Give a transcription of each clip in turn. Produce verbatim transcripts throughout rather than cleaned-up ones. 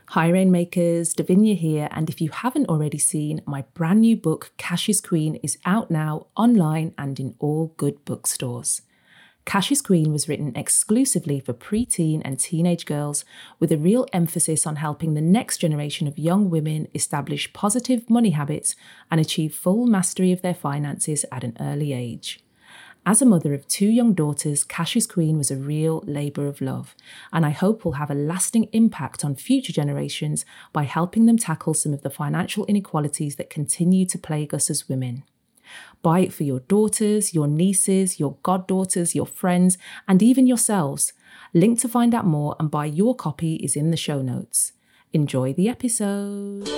Hi Rainmakers, Davinia here, and if you haven't already seen, my brand new book, Cash is Queen, is out now online and in all good bookstores. Cash is Queen was written exclusively for preteen and teenage girls with a real emphasis on helping the next generation of young women establish positive money habits and achieve full mastery of their finances at an early age. As a mother of two young daughters, Cash is Queen was a real labour of love, and I hope will have a lasting impact on future generations by helping them tackle some of the financial inequalities that continue to plague us as women. Buy it for your daughters, your nieces, your goddaughters, your friends, and even yourselves. Link to find out more and buy your copy is in the show notes. Enjoy the episode.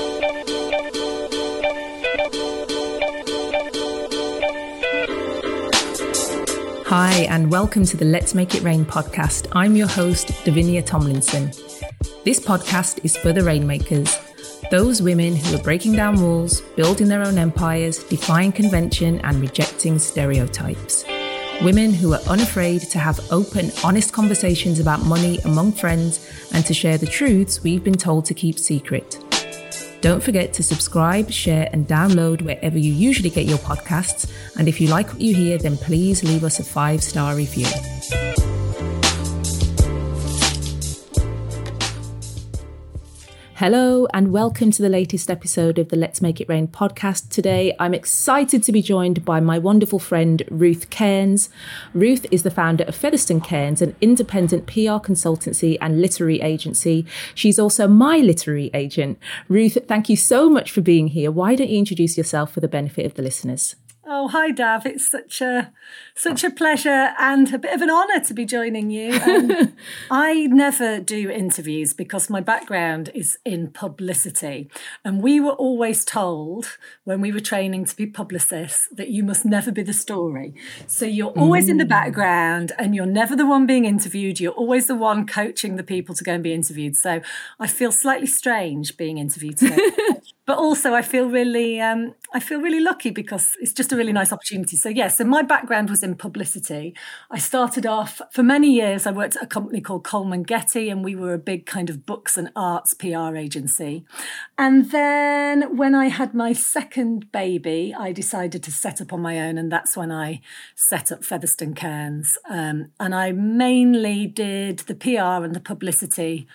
Hi, and welcome to the Let's Make It Rain podcast. I'm your host, Davinia Tomlinson. This podcast is for the Rainmakers, those women who are breaking down walls, building their own empires, defying convention and rejecting stereotypes. Women who are unafraid to have open, honest conversations about money among friends and to share the truths we've been told to keep secret. Don't forget to subscribe, share and download wherever you usually get your podcasts. And if you like what you hear, then please leave us a five-star review. Hello and welcome to the latest episode of the Let's Make It Rain podcast. Today, I'm excited to be joined by my wonderful friend, Ruth Cairns. Ruth is the founder of Featherstone Cairns, an independent P R consultancy and literary agency. She's also my literary agent. Ruth, thank you so much for being here. Why don't you introduce yourself for the benefit of the listeners? Oh, hi, Dav. It's such a such a pleasure and a bit of an honour to be joining you. Um, I never do interviews because my background is in publicity. And we were always told when we were training to be publicists that you must never be the story. So you're always mm. in the background and you're never the one being interviewed. You're always the one coaching the people to go and be interviewed. So I feel slightly strange being interviewed today. But also I feel really um, I feel really lucky because it's just a really nice opportunity. So yeah, so my background was in publicity. I started off, for many years, I worked at a company called Coleman Getty, and we were a big kind of books and arts P R agency. And then when I had my second baby, I decided to set up on my own, and that's when I set up Featherstone Cairns. Um, and I mainly did the P R and the publicity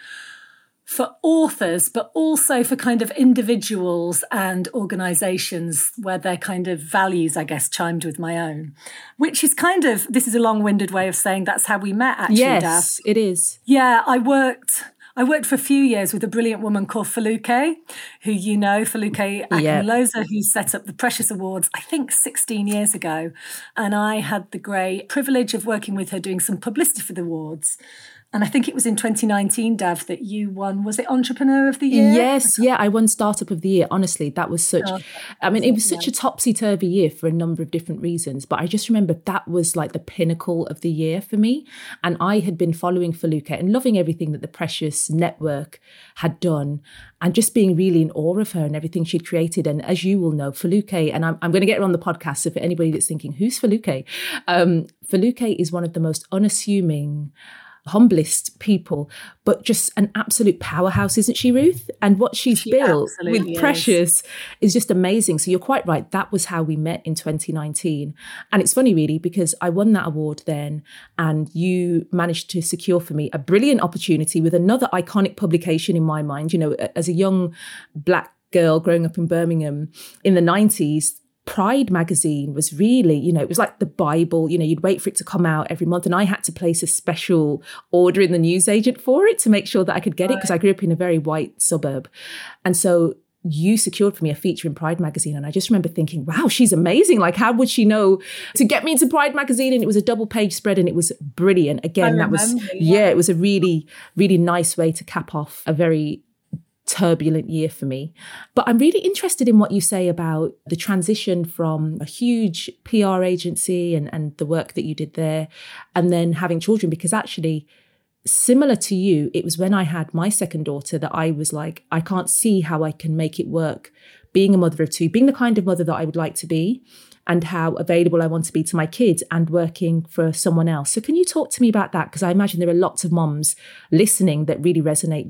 for authors, but also for kind of individuals and organisations where their kind of values, I guess, chimed with my own, which is kind of, this is a long-winded way of saying that's how we met, actually, Yes, Dav. it is. Yeah, I worked... I worked for a few years with a brilliant woman called Feluke, who you know, Feluke Akinloza, yeah. who set up the Precious Awards, I think sixteen years ago. And I had the great privilege of working with her doing some publicity for the awards. And I think it was in twenty nineteen, Dav, that you won, was it Entrepreneur of the Year? Yes, yeah, I won Startup of the Year. Honestly, that was such, oh, I mean, it was such yeah. a topsy-turvy year for a number of different reasons. But I just remember that was like the pinnacle of the year for me. And I had been following Feluke and loving everything that the Precious Network had done and just being really in awe of her and everything she'd created. And as you will know, Feluke, and I'm, I'm going to get her on the podcast, so for anybody that's thinking, who's Feluke? Um, Feluke is one of the most unassuming, humblest people, but just an absolute powerhouse, isn't she, Ruth? And what she's she built with is. Precious is just amazing. So you're quite right. That was how we met in twenty nineteen. And it's funny, really, because I won that award then, and you managed to secure for me a brilliant opportunity with another iconic publication in my mind. You know, as a young Black girl growing up in Birmingham in the nineties, Pride magazine was really, you know, it was like the Bible. You know, you'd wait for it to come out every month, and I had to place a special order in the newsagent for it to make sure that I could get it, because I grew up in a very white suburb. And so you secured for me a feature in Pride magazine. And I just remember thinking, wow, she's amazing. Like, how would she know to get me into Pride magazine? And it was a double page spread and it was brilliant. Again, that was, yeah. yeah, it was a really, really nice way to cap off a very turbulent year for me. But I'm really interested in what you say about the transition from a huge P R agency and, and the work that you did there, and then having children, because actually, similar to you, it was when I had my second daughter that I was like, I can't see how I can make it work being a mother of two, being the kind of mother that I would like to be, and how available I want to be to my kids and working for someone else. So can you talk to me about that? Because I imagine there are lots of moms listening that really resonate with that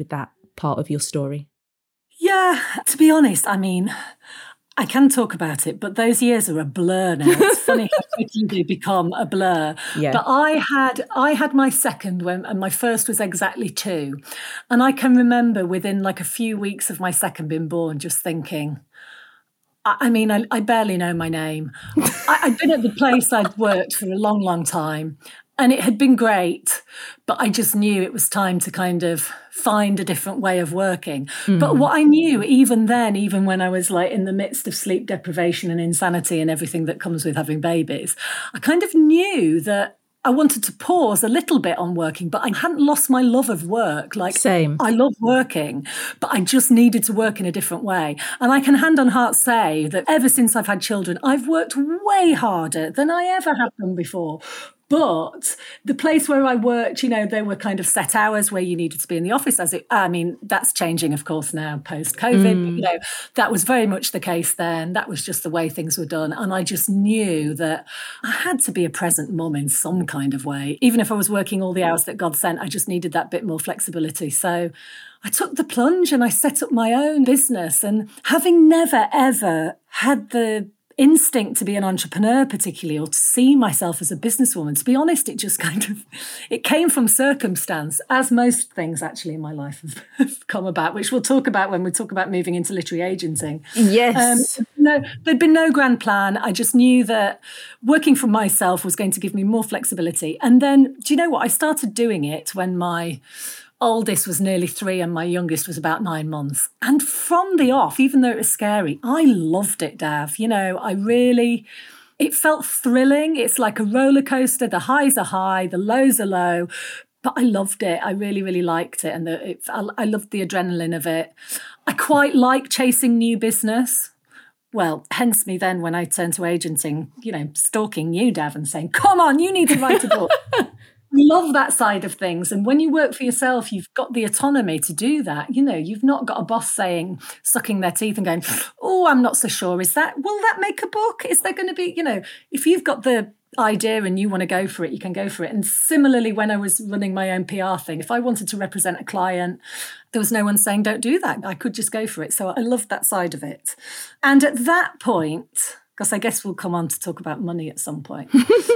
part of your story? Yeah, to be honest, I mean, I can talk about it, but those years are a blur now. It's funny how quickly they become a blur. Yeah. But I had I had my second when, and my first was exactly two. And I can remember within like a few weeks of my second being born, just thinking, I, I mean, I, I barely know my name. I, I'd been at the place I'd worked for a long, long time. And it had been great, but I just knew it was time to kind of find a different way of working. Mm. But what I knew even then, even when I was like in the midst of sleep deprivation and insanity and everything that comes with having babies, I kind of knew that I wanted to pause a little bit on working, but I hadn't lost my love of work. Like, Same. I love working, but I just needed to work in a different way. And I can hand on heart say that ever since I've had children, I've worked way harder than I ever have done before. But the place where I worked, you know, there were kind of set hours where you needed to be in the office. As it, I mean, that's changing, of course, now post-COVID. Mm. You know, that was very much the case then. That was just the way things were done. And I just knew that I had to be a present mum in some kind of way. Even if I was working all the hours that God sent, I just needed that bit more flexibility. So I took the plunge and I set up my own business. And having never, ever had the instinct to be an entrepreneur particularly, or to see myself as a businesswoman, to be honest, it just kind of, it came from circumstance, as most things actually in my life have, have come about, which we'll talk about when we talk about moving into literary agenting. Yes. Um, no, there'd been no grand plan. I just knew that working for myself was going to give me more flexibility. And then, do you know what? I started doing it when my oldest was nearly three and my youngest was about nine months. And from the off, even though it was scary, I loved it, Dav. You know, I really, it felt thrilling. It's like a roller coaster. The highs are high, the lows are low. But I loved it. I really, really liked it. And the, it, I, I loved the adrenaline of it. I quite like chasing new business. Well, hence me then when I turned to agenting, you know, stalking you, Dav, and saying, come on, you need to write a book. Love that side of things. And when you work for yourself, you've got the autonomy to do that. You know, you've not got a boss saying, sucking their teeth and going, oh, I'm not so sure. Is that, will that make a book? Is there going to be, you know, if you've got the idea and you want to go for it, you can go for it. And similarly, when I was running my own P R thing, if I wanted to represent a client, there was no one saying, don't do that. I could just go for it. So I loved that side of it. And at that point, because I guess we'll come on to talk about money at some point,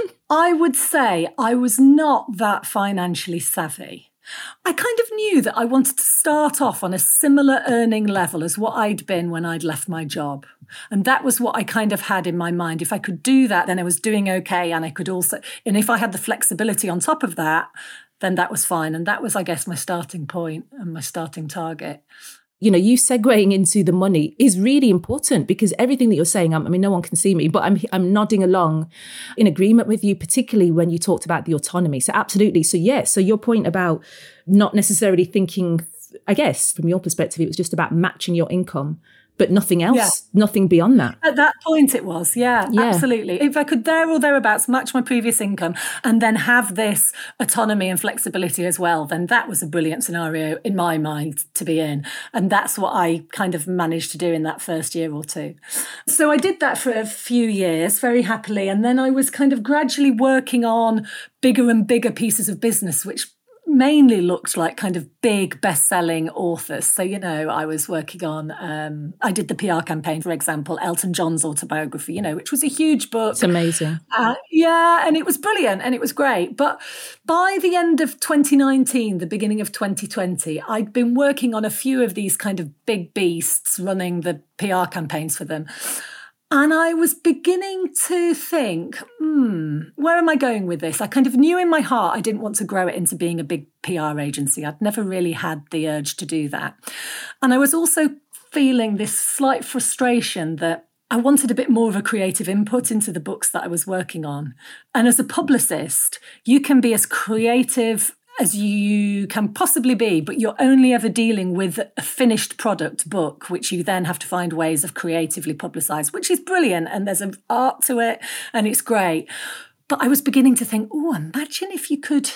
I would say I was not that financially savvy. I kind of knew that I wanted to start off on a similar earning level as what I'd been when I'd left my job. And that was what I kind of had in my mind. If I could do that, then I was doing okay. And I could also, and if I had the flexibility on top of that, then that was fine. And that was, I guess, my starting point and my starting target. You know, you segueing into the money is really important, because everything that you're saying, I mean, no one can see me, but I'm I'm nodding along in agreement with you, particularly when you talked about the autonomy. So absolutely. So yeah, so your point about not necessarily thinking, I guess, from your perspective, it was just about matching your income, but nothing else, yeah. nothing beyond that. At that point it was, yeah, yeah, absolutely. If I could there or thereabouts match my previous income and then have this autonomy and flexibility as well, then that was a brilliant scenario in my mind to be in. And that's what I kind of managed to do in that first year or two. So I did that for a few years very happily. And then I was kind of gradually working on bigger and bigger pieces of business, which mainly looked like kind of big best-selling authors. So, you know, I was working on, um, I did the P R campaign, for example, Elton John's autobiography, you know, which was a huge book. It's amazing. Uh, yeah, and it was brilliant and it was great. But by the end of twenty nineteen, the beginning of twenty twenty, I'd been working on a few of these kind of big beasts, running the P R campaigns for them. And I was beginning to think, hmm, where am I going with this? I kind of knew in my heart I didn't want to grow it into being a big P R agency. I'd never really had the urge to do that. And I was also feeling this slight frustration that I wanted a bit more of a creative input into the books that I was working on. And as a publicist, you can be as creative as you can possibly be, but you're only ever dealing with a finished product book, which you then have to find ways of creatively publicise, which is brilliant. And there's an art to it and it's great. But I was beginning to think, oh, imagine if you could,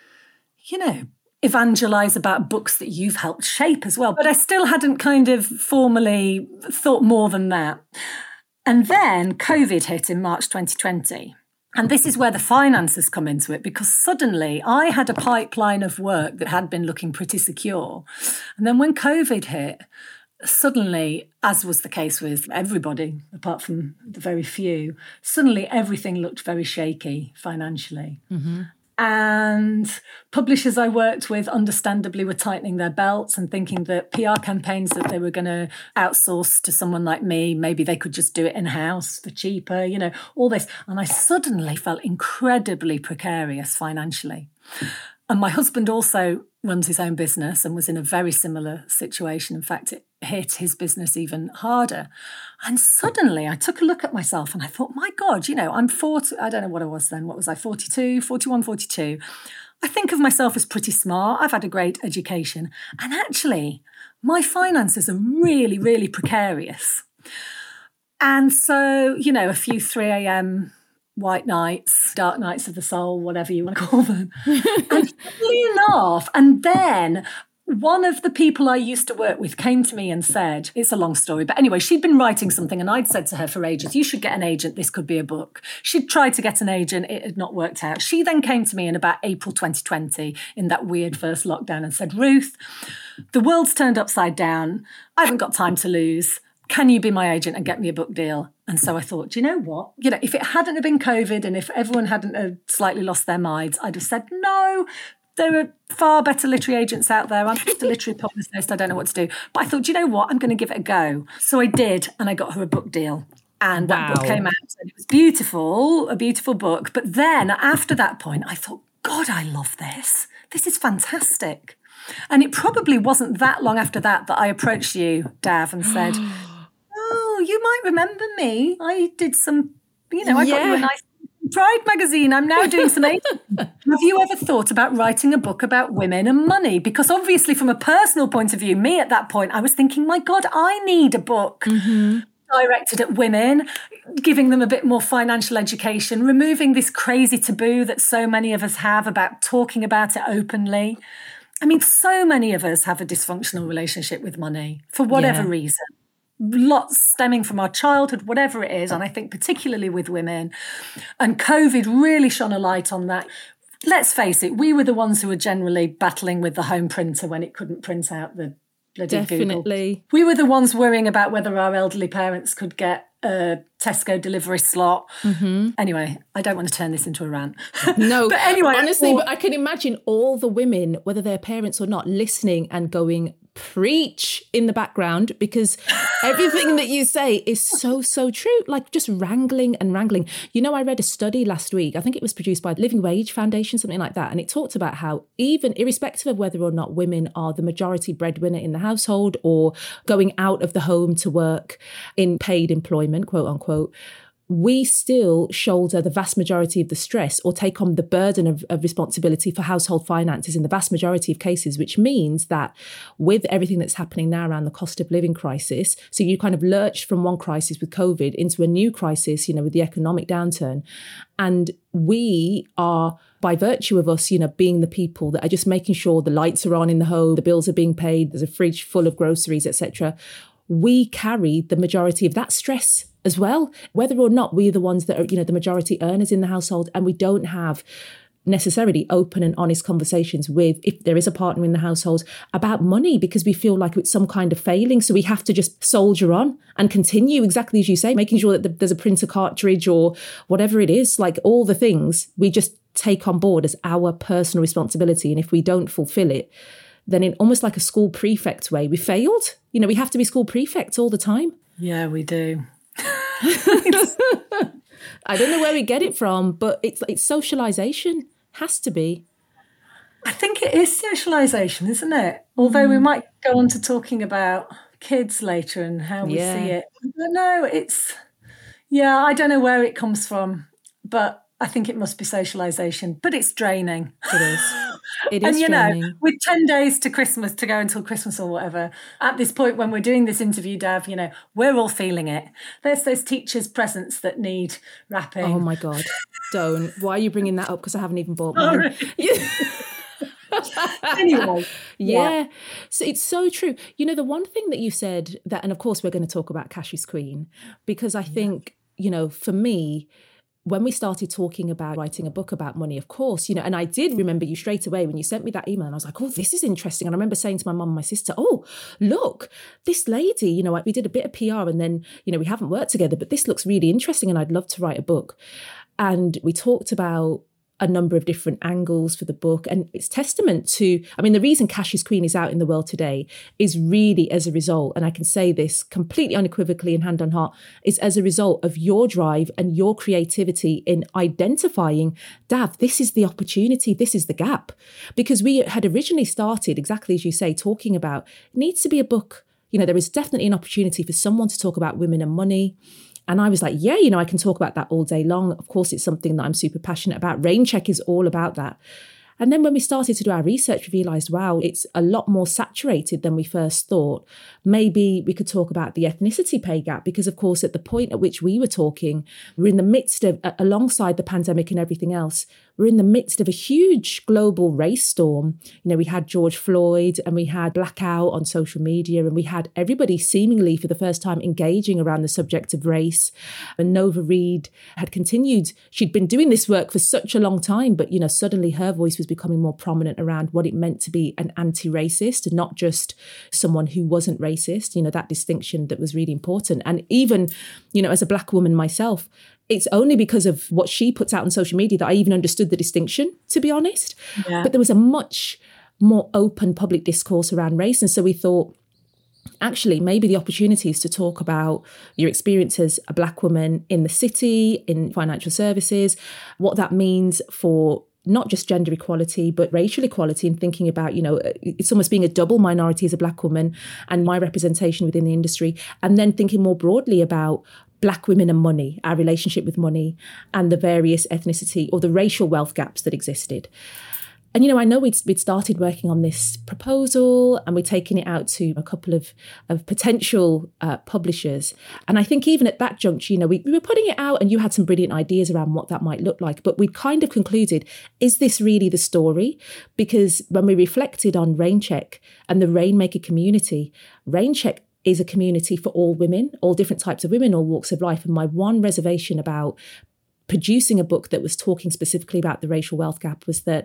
you know, evangelise about books that you've helped shape as well. But I still hadn't kind of formally thought more than that. And then COVID hit in March twenty twenty. And this is where the finances come into it, because suddenly I had a pipeline of work that had been looking pretty secure. And then when COVID hit, suddenly, as was the case with everybody, apart from the very few, suddenly everything looked very shaky financially. Mm-hmm. And publishers I worked with, understandably, were tightening their belts and thinking that P R campaigns that they were going to outsource to someone like me, maybe they could just do it in-house for cheaper, you know, all this. And I suddenly felt incredibly precarious financially. And my husband also runs his own business and was in a very similar situation. In fact, it hit his business even harder. And suddenly I took a look at myself and I thought, my God, you know, I'm forty, I don't know what I was then. What was I, forty-two, forty-one, forty-two? I think of myself as pretty smart. I've had a great education. And actually, my finances are really, really precarious. And so, you know, a few three a.m. white nights, dark nights of the soul, whatever you want to call them. And funnily enough, and then one of the people I used to work with came to me and said, it's a long story, but anyway, she'd been writing something and I'd said to her for ages, you should get an agent, this could be a book. She'd tried to get an agent, it had not worked out. She then came to me in about April twenty twenty in that weird first lockdown and said, Ruth, the world's turned upside down. I haven't got time to lose. Can you be my agent and get me a book deal? And so I thought, do you know what? You know, if it hadn't have been COVID and if everyone hadn't have slightly lost their minds, I'd have said, no, there are far better literary agents out there. I'm just a literary publicist. I don't know what to do. But I thought, do you know what? I'm going to give it a go. So I did, and I got her a book deal. And that wow. book came out, and it was beautiful, a beautiful book. But then after that point, I thought, God, I love this. This is fantastic. And it probably wasn't that long after that that I approached you, Dav, and said, oh, you might remember me. I did some, you know, I yeah. got you a nice Pride magazine. I'm now doing some agent. Have you ever thought about writing a book about women and money? Because obviously from a personal point of view, me at that point, I was thinking, my God, I need a book mm-hmm. directed at women, giving them a bit more financial education, removing this crazy taboo that so many of us have about talking about it openly. I mean, so many of us have a dysfunctional relationship with money for whatever yeah. reason. Lots stemming from our childhood, whatever it is, and I think particularly with women. And COVID really shone a light on that. Let's face it, we were the ones who were generally battling with the home printer when it couldn't print out the bloody Definitely. Google. We were the ones worrying about whether our elderly parents could get a Tesco delivery slot. Mm-hmm. Anyway, I don't want to turn this into a rant. No, but anyway, honestly, or, but I can imagine all the women, whether they're parents or not, listening and going, preach in the background, because everything that you say is so, so true. Like just wrangling and wrangling. You know, I read a study last week, I think it was produced by the Living Wage Foundation, something like that. And it talked about how even irrespective of whether or not women are the majority breadwinner in the household or going out of the home to work in paid employment, quote unquote, we still shoulder the vast majority of the stress or take on the burden of, of responsibility for household finances in the vast majority of cases, which means that with everything that's happening now around the cost of living crisis, so you kind of lurched from one crisis with COVID into a new crisis, you know, with the economic downturn. And we are, by virtue of us, you know, being the people that are just making sure the lights are on in the home, the bills are being paid, there's a fridge full of groceries, et cetera, we carry the majority of that stress as well, whether or not we're the ones that are, you know, the majority earners in the household, and we don't have necessarily open and honest conversations with, if there is a partner in the household, about money, because we feel like it's some kind of failing. So we have to just soldier on and continue, exactly as you say, making sure that there's a printer cartridge or whatever it is, like all the things we just take on board as our personal responsibility. And if we don't fulfill it, then in almost like a school prefect way, we failed. You know, we have to be school prefects all the time. Yeah, we do. I don't know where we get it from, but it's it's socialization. Has to be. I think it is socialization, isn't it? Although mm. we might go on to talking about kids later and how we yeah. see it. But no, it's, yeah, I don't know where it comes from, but I think it must be socialization. But it's draining. It is. It is and, you draining. know, with ten days to Christmas, to go until Christmas or whatever, at this point when we're doing this interview, Dav, you know, we're all feeling it. There's those teachers' presents that need wrapping. Oh, my God. Don't. Why are you bringing that up? Because I haven't even bought mine. Anyway. Yeah. yeah. So it's so true. You know, the one thing that you said that, and of course, we're going to talk about Cash is Queen, because I think, you know, for me, when we started talking about writing a book about money, of course, you know, and I did remember you straight away when you sent me that email, and I was like, oh, this is interesting. And I remember saying to my mum and my sister, oh, look, this lady, you know, we did a bit of P R and then, you know, we haven't worked together, but this looks really interesting and I'd love to write a book. And we talked about a number of different angles for the book. And it's testament to, I mean, the reason Cash is Queen is out in the world today is really as a result, and I can say this completely unequivocally and hand on heart, is as a result of your drive and your creativity in identifying, Dav, this is the opportunity, this is the gap. Because we had originally started, exactly as you say, talking about, it needs to be a book. You know, there is definitely an opportunity for someone to talk about women and money. And I was like, yeah, you know, I can talk about that all day long. Of course, it's something that I'm super passionate about. Raincheck is all about that. And then when we started to do our research, we realised, wow, it's a lot more saturated than we first thought. Maybe we could talk about the ethnicity pay gap, because, of course, at the point at which we were talking, we're in the midst of, alongside the pandemic and everything else, we're in the midst of a huge global race storm. You know, we had George Floyd and we had Blackout on social media, and we had everybody seemingly for the first time engaging around the subject of race. And Nova Reid had continued. She'd been doing this work for such a long time, but, you know, suddenly her voice was becoming more prominent around what it meant to be an anti-racist and not just someone who wasn't racist, you know, that distinction that was really important. And even, you know, as a Black woman myself, it's only because of what she puts out on social media that I even understood the distinction, to be honest. Yeah. But there was a much more open public discourse around race. And so we thought, actually, maybe the opportunities to talk about your experience as a Black woman in the city, in financial services, what that means for not just gender equality, but racial equality, and thinking about, you know, it's almost being a double minority as a Black woman and my representation within the industry. And then thinking more broadly about Black women and money, our relationship with money, and the various ethnicity or the racial wealth gaps that existed. And, you know, I know we'd, we'd started working on this proposal and we're taking it out to a couple of, of potential uh, publishers. And I think even at that juncture, you know, we, we were putting it out and you had some brilliant ideas around what that might look like. But we kind of concluded, is this really the story? Because when we reflected on Raincheck and the Rainmaker community, Raincheck is a community for all women, all different types of women, all walks of life. And my one reservation about producing a book that was talking specifically about the racial wealth gap was that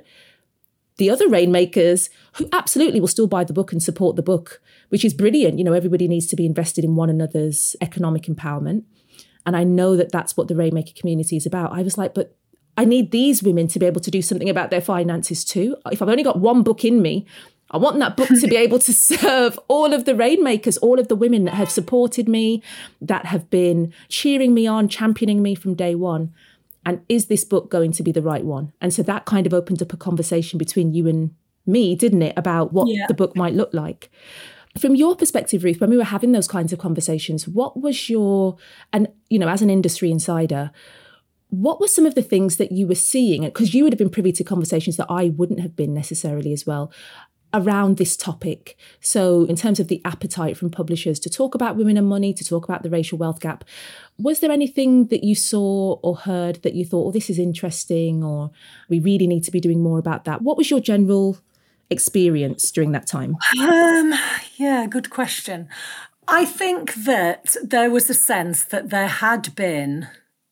the other Rainmakers, who absolutely will still buy the book and support the book, which is brilliant. You know, everybody needs to be invested in one another's economic empowerment. And I know that that's what the Rainmaker community is about. I was like, but I need these women to be able to do something about their finances too. If I've only got one book in me, I want that book to be able to serve all of the Rainmakers, all of the women that have supported me, that have been cheering me on, championing me from day one. And is this book going to be the right one? And so that kind of opened up a conversation between you and me, didn't it, about what yeah. the book might look like. From your perspective, Ruth, when we were having those kinds of conversations, what was your, and, you know, as an industry insider, what were some of the things that you were seeing? Because you would have been privy to conversations that I wouldn't have been necessarily as well, around this topic. So in terms of the appetite from publishers to talk about women and money, to talk about the racial wealth gap, was there anything that you saw or heard that you thought, oh, this is interesting, or we really need to be doing more about that? What was your general experience during that time? Um, yeah, good question. I think that there was a sense that there had been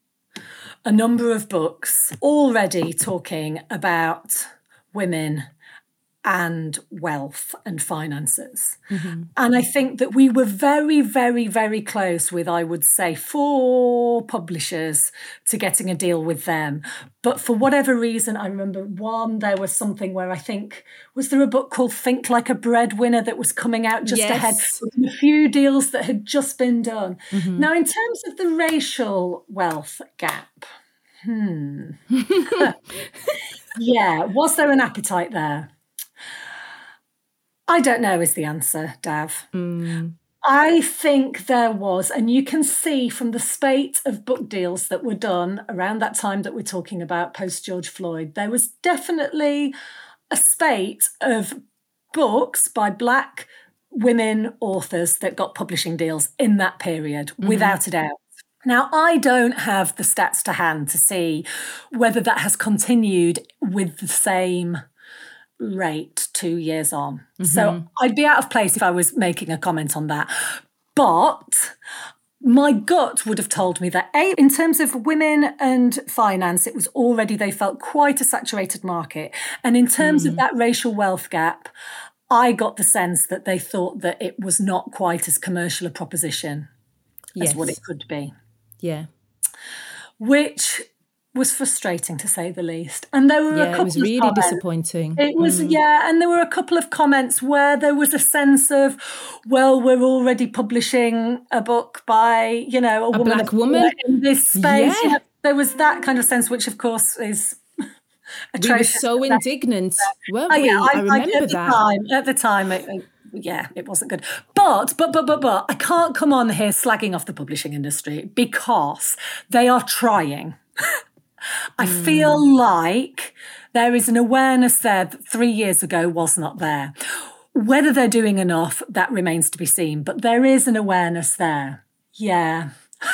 a number of books already talking about women and wealth and finances. Mm-hmm. And I think that we were very, very, very close with, I would say, four publishers to getting a deal with them. But for whatever reason, I remember one, there was something where I think, was there a book called Think Like a Breadwinner that was coming out just yes. ahead? A few deals that had just been done. Mm-hmm. Now, in terms of the racial wealth gap, hmm. yeah, was there an appetite there? I don't know is the answer, Dav. Mm. I think there was, and you can see from the spate of book deals that were done around that time that we're talking about, post-George Floyd, there was definitely a spate of books by Black women authors that got publishing deals in that period, mm-hmm. without a doubt. Now, I don't have the stats to hand to see whether that has continued with the same rate two years on. Mm-hmm. So I'd be out of place if I was making a comment on that. But my gut would have told me that, A, in terms of women and finance, it was already, they felt quite a saturated market. And in terms mm. of that racial wealth gap, I got the sense that they thought that it was not quite as commercial a proposition yes. as what it could be. Yeah. Which was frustrating, to say the least. And there were yeah, a couple it was really of comments. disappointing. It was, mm. yeah, and there were a couple of comments where there was a sense of, well, we're already publishing a book by, you know, a, a woman black woman in this space. Yeah. Yeah, there was that kind of sense, which of course is atrocious. We were so indignant, weren't oh, we? Yeah, I, I remember I, at that. The time, at the time, it, it, yeah, it wasn't good. But, but, but, but, but, I can't come on here slagging off the publishing industry because they are trying. I mm. feel like there is an awareness there that three years ago was not there. Whether they're doing enough, that remains to be seen. But there is an awareness there. Yeah.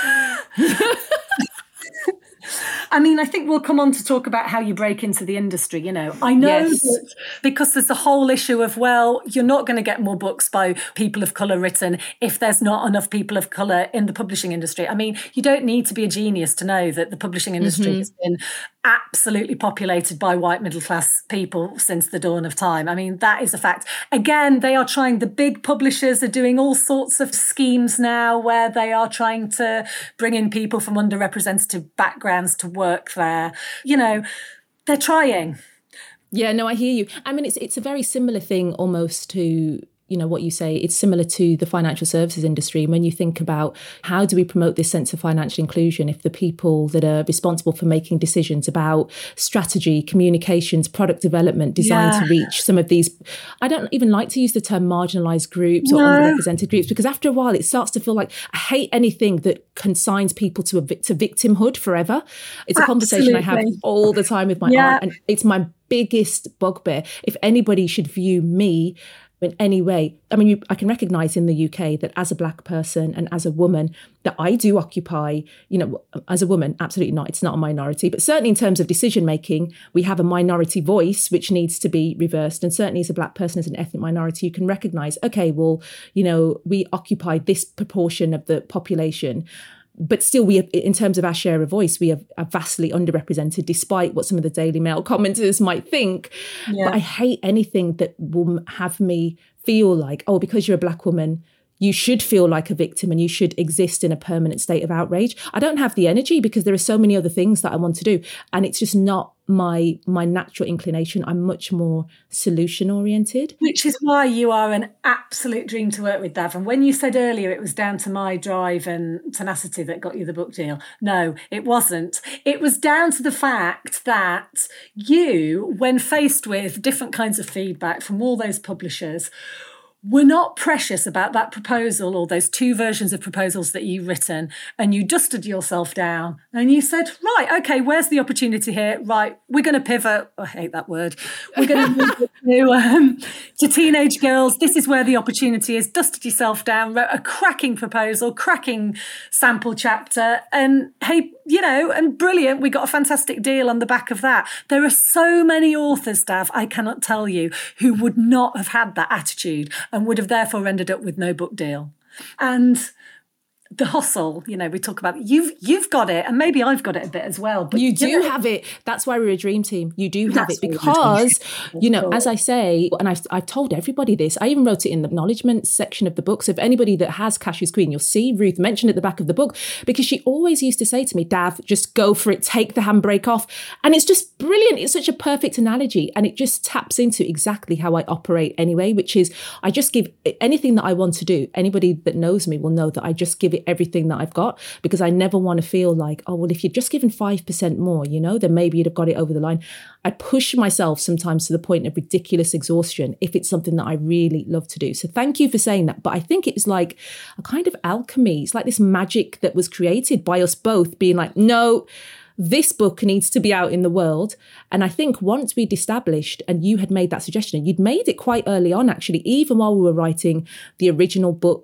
I mean, I think we'll come on to talk about how you break into the industry, you know. I know yes. that because there's the whole issue of, well, you're not going to get more books by people of colour written if there's not enough people of colour in the publishing industry. I mean, you don't need to be a genius to know that the publishing industry mm-hmm. has been absolutely populated by white middle-class people since the dawn of time. I mean, that is a fact. Again, they are trying, the big publishers are doing all sorts of schemes now where they are trying to bring in people from underrepresented backgrounds to work there. You know, they're trying. Yeah, no, I hear you. I mean, it's it's a very similar thing almost to, you know, what you say. It's similar to the financial services industry. When you think about how do we promote this sense of financial inclusion if the people that are responsible for making decisions about strategy, communications, product development, designed yeah. to reach some of these, I don't even like to use the term marginalized groups no. or underrepresented groups, because after a while it starts to feel like I hate anything that consigns people to a to victimhood forever. It's a Absolutely. conversation I have all the time with my yeah. aunt, and it's my biggest bugbear. If anybody should view me in any way, I mean, you, I can recognise in the U K that as a black person and as a woman, that I do occupy, you know, as a woman, absolutely not. It's not a minority, but certainly in terms of decision making, we have a minority voice which needs to be reversed. And certainly as a black person, as an ethnic minority, you can recognise, okay, well, you know, we occupy this proportion of the population. But still, we have, in terms of our share of voice, we are, are vastly underrepresented, despite what some of the Daily Mail commenters might think. Yeah. But I hate anything that will have me feel like, oh, because you're a black woman, you should feel like a victim and you should exist in a permanent state of outrage. I don't have the energy because there are so many other things that I want to do. And it's just not my my natural inclination. I'm much more solution oriented. Which is why you are an absolute dream to work with, Dav. And when you said earlier it was down to my drive and tenacity that got you the book deal, no, it wasn't. It was down to the fact that you, when faced with different kinds of feedback from all those publishers, were not precious about that proposal or those two versions of proposals that you've written, and you dusted yourself down and you said, right, okay, where's the opportunity here? Right, we're going to pivot. Oh, I hate that word. We're going to move it to, um, to teenage girls. This is where the opportunity is. Dusted yourself down, wrote a cracking proposal, cracking sample chapter, and hey, you know, and brilliant. We got a fantastic deal on the back of that. There are so many authors, Dav, I cannot tell you, who would not have had that attitude and would have therefore ended up with no book deal. And the hustle, you know, we talk about, you've you've got it, and maybe I've got it a bit as well. But you do you know, have it. That's why we're a dream team. You do have it because, you know, as I say, and I've, I've told everybody this, I even wrote it in the acknowledgements section of the book. So if anybody that has Cashew's Queen, you'll see Ruth mentioned at the back of the book, because she always used to say to me, Dav, just go for it, take the handbrake off. And it's just brilliant. It's such a perfect analogy. And it just taps into exactly how I operate anyway, which is I just give anything that I want to do. Anybody that knows me will know that I just give it everything that I've got, because I never want to feel like, oh, well, if you'd just given five percent more, you know, then maybe you'd have got it over the line. I push myself sometimes to the point of ridiculous exhaustion if it's something that I really love to do. So thank you for saying that. But I think it's like a kind of alchemy. It's like this magic that was created by us both being like, no, this book needs to be out in the world. And I think once we'd established, and you had made that suggestion, you'd made it quite early on, actually, even while we were writing the original book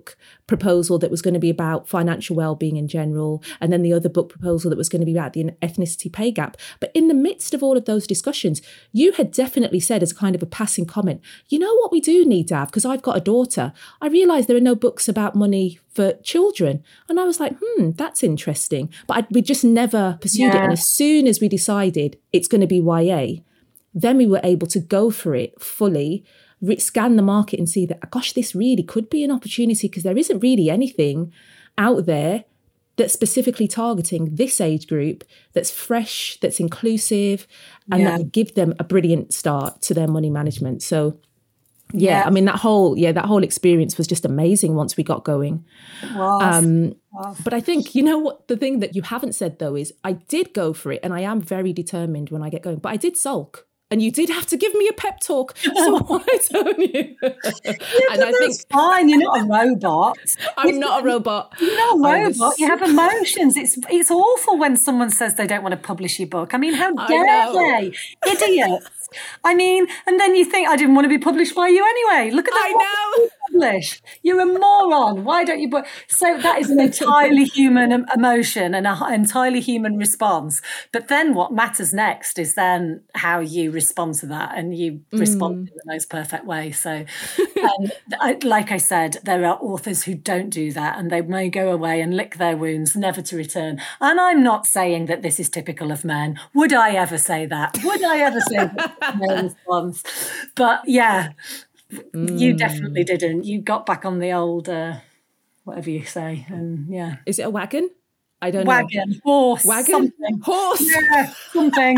proposal that was going to be about financial well-being in general, and then the other book proposal that was going to be about the ethnicity pay gap. But in the midst of all of those discussions, you had definitely said as kind of a passing comment, you know what we do need, Dav, because I've got a daughter. I realise there are no books about money for children. And I was like, hmm, that's interesting. But I, we just never pursued yeah. it. And as soon as we decided it's going to be Y A, then we were able to go for it fully, scan the market and see that, gosh, this really could be an opportunity, because there isn't really anything out there that's specifically targeting this age group, that's fresh, that's inclusive, and yeah. that will give them a brilliant start to their money management. So yeah, yeah, I mean, that whole, yeah, that whole experience was just amazing once we got going. Wow. Um, wow. But I think, you know what, the thing that you haven't said though is I did go for it, and I am very determined when I get going, but I did sulk. And you did have to give me a pep talk. So why don't you? Yeah, and I that's think fine. You're not a robot. I'm It's, not a robot. You're not a was... robot. You have emotions. It's it's awful when someone says they don't want to publish your book. I mean, how dare they? Idiots. I mean, and then you think, I didn't want to be published by you anyway. Look at that. I know. Publish. You're a moron. Why don't you? Bu-? So that is an entirely human emotion and an entirely human response. But then what matters next is then how you respond to that, and you mm. respond in the most perfect way. So, um, I, like I said, there are authors who don't do that, and they may go away and lick their wounds, never to return. And I'm not saying that this is typical of men. Would I ever say that? Would I ever say that? No response. But yeah, mm. you definitely didn't. You got back on the old, uh, whatever you say, and yeah. Is it a wagon? I don't wagon, know. Wagon, horse, wagon, something. horse, yeah, something.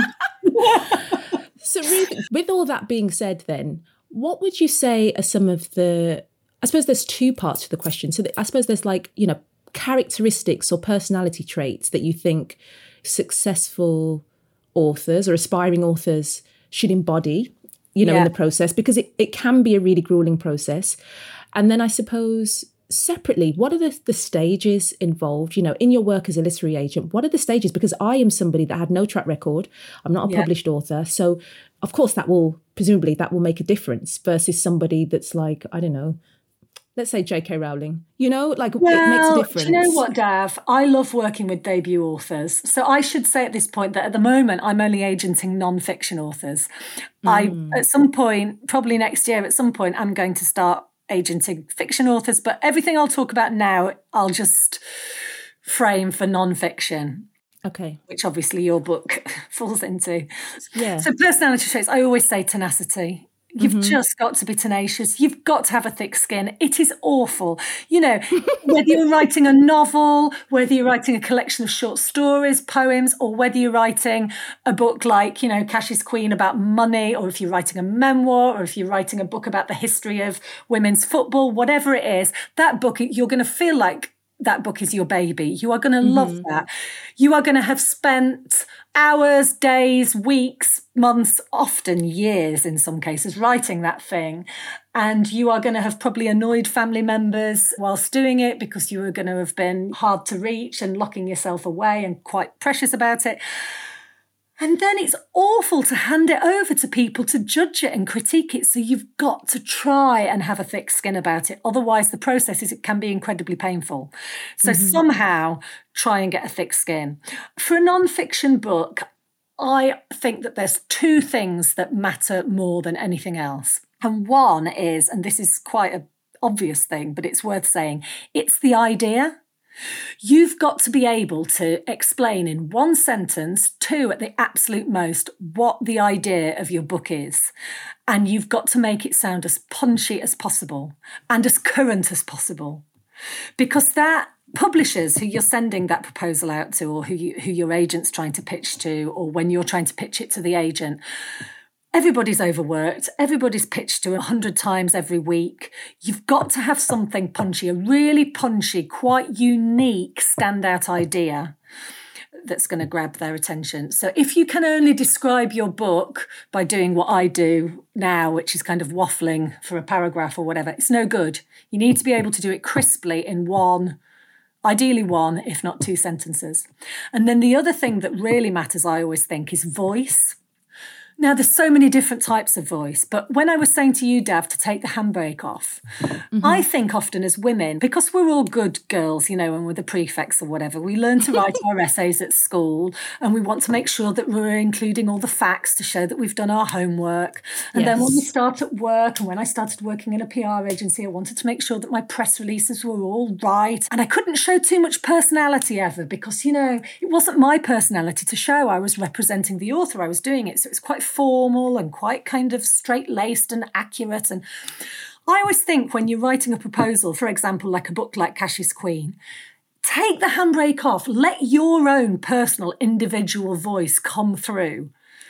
So, Ruth, with all that being said, then, what would you say are some of the? I suppose there's two parts to the question. So, I suppose there's like you know characteristics or personality traits that you think successful authors or aspiring authors should embody, you know, yeah. in the process, because it, it can be a really grueling process. And then I suppose separately, what are the, the stages involved, you know, in your work as a literary agent? What are the stages? Because I am somebody that had no track record. I'm not a yeah. published author. So of course that will, presumably that will make a difference versus somebody that's like, I don't know, let's say J K Rowling, you know, like well, it makes a difference. Do you know what, Dav? I love working with debut authors. So I should say at this point that at the moment, I'm only agenting non-fiction authors. Mm. I, at some point, probably next year, at some point, I'm going to start agenting fiction authors. But everything I'll talk about now, I'll just frame for non-fiction. Okay. Which obviously your book falls into. Yeah. So personality traits, I always say tenacity. You've mm-hmm. just got to be tenacious. You've got to have a thick skin. It is awful. You know, whether you're writing a novel, whether you're writing a collection of short stories, poems, or whether you're writing a book like, you know, Cash's Queen about money, or if you're writing a memoir, or if you're writing a book about the history of women's football, whatever it is, that book, you're going to feel like that book is your baby. You are going to mm-hmm. love that. You are going to have spent hours, days, weeks, months, often years in some cases, writing that thing. And you are going to have probably annoyed family members whilst doing it because you are going to have been hard to reach and locking yourself away and quite precious about it. And then it's awful to hand it over to people to judge it and critique it. So you've got to try and have a thick skin about it. Otherwise, the process is it can be incredibly painful. So mm-hmm. somehow try and get a thick skin. For a non-fiction book, I think that there's two things that matter more than anything else. And one is, and this is quite an obvious thing, but it's worth saying, it's the idea. You've got to be able to explain in one sentence, two at the absolute most, what the idea of your book is. And you've got to make it sound as punchy as possible and as current as possible. Because that publishers who you're sending that proposal out to, or who, you, who your agent's trying to pitch to, or when you're trying to pitch it to the agent, everybody's overworked. Everybody's pitched to a hundred times every week. You've got to have something punchy, a really punchy, quite unique standout idea that's going to grab their attention. So if you can only describe your book by doing what I do now, which is kind of waffling for a paragraph or whatever, it's no good. You need to be able to do it crisply in one, ideally one, if not two sentences. And then the other thing that really matters, I always think, is voice. Now, there's so many different types of voice, but when I was saying to you, Dav, to take the handbrake off, mm-hmm. I think often as women, because we're all good girls, you know, and we're the prefects or whatever, we learn to write our essays at school, and we want to make sure that we're including all the facts to show that we've done our homework. And yes. then when we start at work, and when I started working in a P R agency, I wanted to make sure that my press releases were all right. And I couldn't show too much personality ever because, you know, it wasn't my personality to show. I was representing the author. I was doing it. So it's quite formal and quite kind of straight-laced and accurate. And I always think when you're writing a proposal, for example, like a book like Cassius Queen, take the handbrake off. Let your own personal individual voice come through,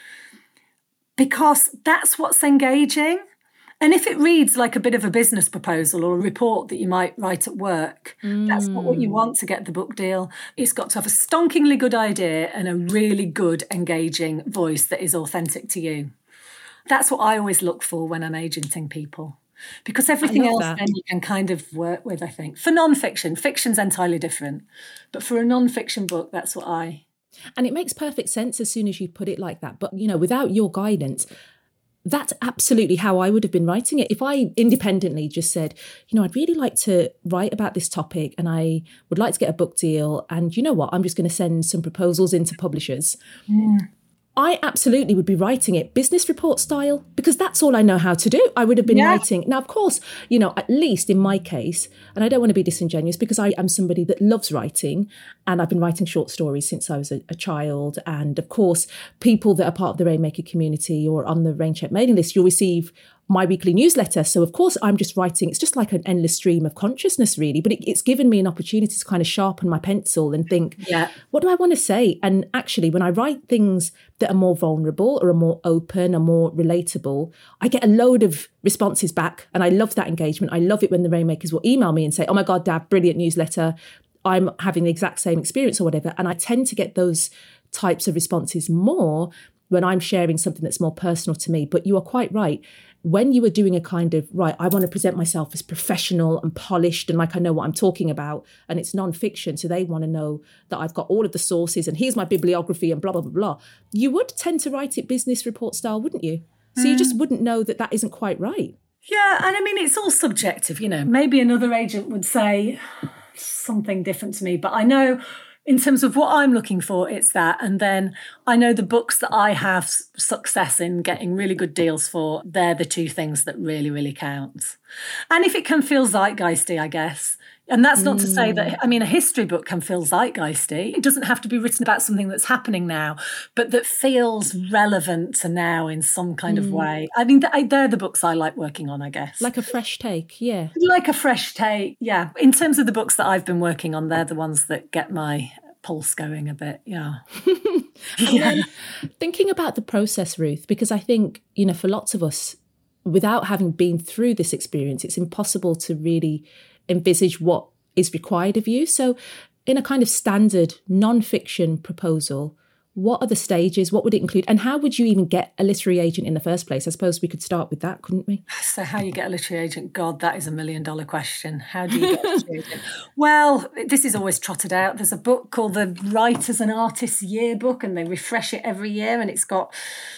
because that's what's engaging. And if it reads like a bit of a business proposal or a report that you might write at work, mm. that's not what you want to get the book deal. It's got to have a stonkingly good idea and a really good, engaging voice that is authentic to you. That's what I always look for when I'm agenting people, because everything else that. then you can kind of work with, I think. For non-fiction, fiction's entirely different. But for a non-fiction book, that's what I... And it makes perfect sense as soon as you put it like that. But, you know, without your guidance... that's absolutely how I would have been writing it. If I independently just said, you know, I'd really like to write about this topic and I would like to get a book deal. And you know what? I'm just going to send some proposals into publishers. Mm. I absolutely would be writing it business report style, because that's all I know how to do. I would have been yeah. writing. Now, of course, you know, at least in my case, and I don't want to be disingenuous because I am somebody that loves writing, and I've been writing short stories since I was a, a child. And of course, people that are part of the Rainmaker community or on the Raincheck mailing list, you'll receive my weekly newsletter. So of course I'm just writing, it's just like an endless stream of consciousness really, but it, it's given me an opportunity to kind of sharpen my pencil and think, yeah. what do I want to say? And actually when I write things that are more vulnerable or are more open or more relatable, I get a load of responses back, and I love that engagement. I love it when the Rainmakers will email me and say, oh my God, Dav, brilliant newsletter. I'm having the exact same experience or whatever. And I tend to get those types of responses more when I'm sharing something that's more personal to me. But you are quite right. When you were doing a kind of, right, I want to present myself as professional and polished and like I know what I'm talking about, and it's non-fiction, so they want to know that I've got all of the sources and here's my bibliography and blah, blah, blah, blah. You would tend to write it business report style, wouldn't you? So mm. you just wouldn't know that that isn't quite right. Yeah, and I mean, it's all subjective, you know. Maybe another agent would say something different to me, but I know... in terms of what I'm looking for, it's that. And then I know the books that I have success in getting really good deals for, they're the two things that really, really count. And if it can feel zeitgeisty, I guess. And that's not mm. to say that, I mean, a history book can feel zeitgeisty. It doesn't have to be written about something that's happening now, but that feels relevant to now in some kind mm. of way. I mean, they're the books I like working on, I guess. Like a fresh take, yeah. Like a fresh take, yeah. In terms of the books that I've been working on, they're the ones that get my pulse going a bit, yeah. And yeah. then thinking about the process, Ruth, because I think, you know, for lots of us, without having been through this experience, it's impossible to really envisage what is required of you. So in a kind of standard non-fiction proposal, what are the stages? What would it include? And how would you even get a literary agent in the first place? I suppose we could start with that, couldn't we? So how you get a literary agent? God, that is a million dollar question. How do you get a literary agent? Well, this is always trotted out. There's a book called the Writers and Artists Yearbook, and they refresh it every year, and it's got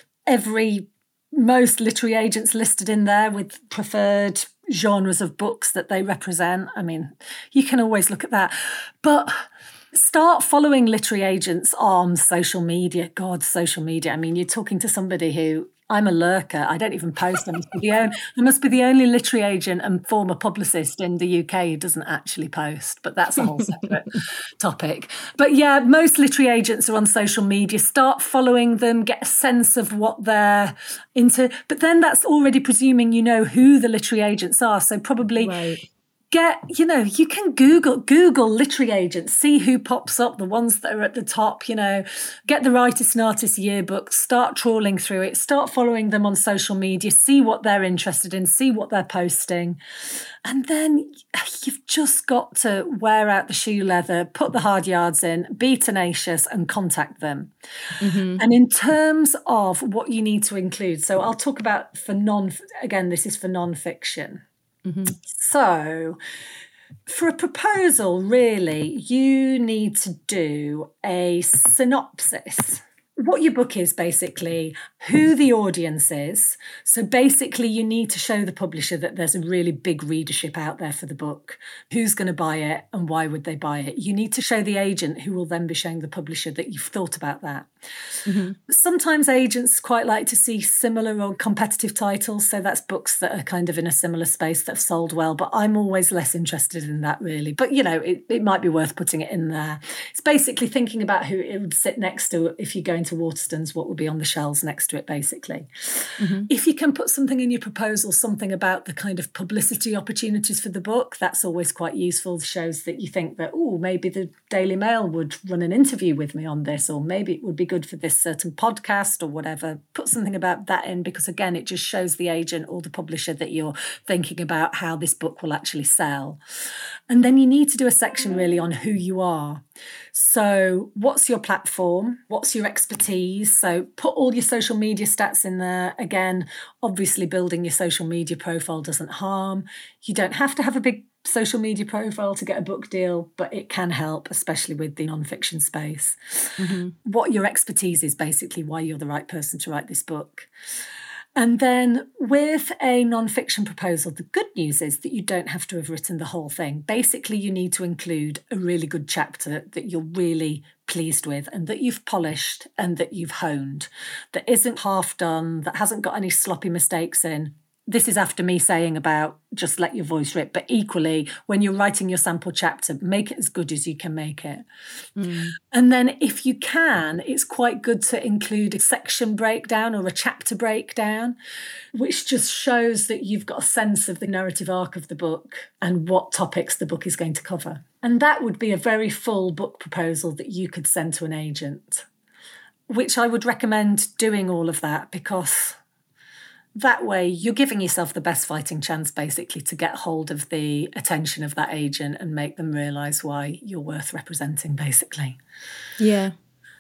every most literary agents listed in there with preferred genres of books that they represent. I mean, you can always look at that. But start following literary agents on social media. God, social media. I mean, you're talking to somebody who, I'm a lurker. I don't even post. I must be the only, I must be the only literary agent and former publicist in the U K who doesn't actually post, but that's a whole separate topic. But yeah, most literary agents are on social media. Start following them, get a sense of what they're into. But then that's already presuming you know who the literary agents are. So probably... Right. Get, you know, you can Google, Google literary agents, see who pops up, the ones that are at the top, you know, get the Writers and Artists Yearbook, start trawling through it, start following them on social media, see what they're interested in, see what they're posting. And then you've just got to wear out the shoe leather, put the hard yards in, be tenacious and contact them. Mm-hmm. And in terms of what you need to include, so I'll talk about for non, again, this is for non-fiction. Mm-hmm. So for a proposal, really, you need to do a synopsis. what your book is, basically, who the audience is. So basically, you need to show the publisher that there's a really big readership out there for the book. Who's going to buy it and why would they buy it? You need to show the agent, who will then be showing the publisher that you've thought about that. Mm-hmm. Sometimes agents quite like to see similar or competitive titles. So that's books that are kind of in a similar space that have sold well. But I'm always less interested in that, really. But, you know, it, it might be worth putting it in there. It's basically thinking about who it would sit next to if you go into Waterstones, what would be on the shelves next to it, basically. Mm-hmm. If you can put something in your proposal, something about the kind of publicity opportunities for the book, that's always quite useful. It shows that you think that, oh, maybe the Daily Mail would run an interview with me on this, or maybe it would be good for this certain podcast or whatever. Put something about that in, because again, it just shows the agent or the publisher that you're thinking about how this book will actually sell. And then you need to do a section really on who you are. So what's your platform? What's your expertise? So put all your social media stats in there. Again, obviously building your social media profile doesn't harm. You don't have to have a big social media profile to get a book deal, but it can help, especially with the nonfiction space. Mm-hmm. What your expertise is, basically why you're the right person to write this book. And then with a nonfiction proposal, the good news is that you don't have to have written the whole thing. Basically, you need to include a really good chapter that you're really pleased with and that you've polished and that you've honed, that isn't half done, that hasn't got any sloppy mistakes in. This is after me saying about just let your voice rip, but equally, when you're writing your sample chapter, make it as good as you can make it. Mm. And then if you can, it's quite good to include a section breakdown or a chapter breakdown, which just shows that you've got a sense of the narrative arc of the book and what topics the book is going to cover. And that would be a very full book proposal that you could send to an agent, which I would recommend doing all of that, because that way you're giving yourself the best fighting chance, basically, to get hold of the attention of that agent and make them realise why you're worth representing, basically. Yeah.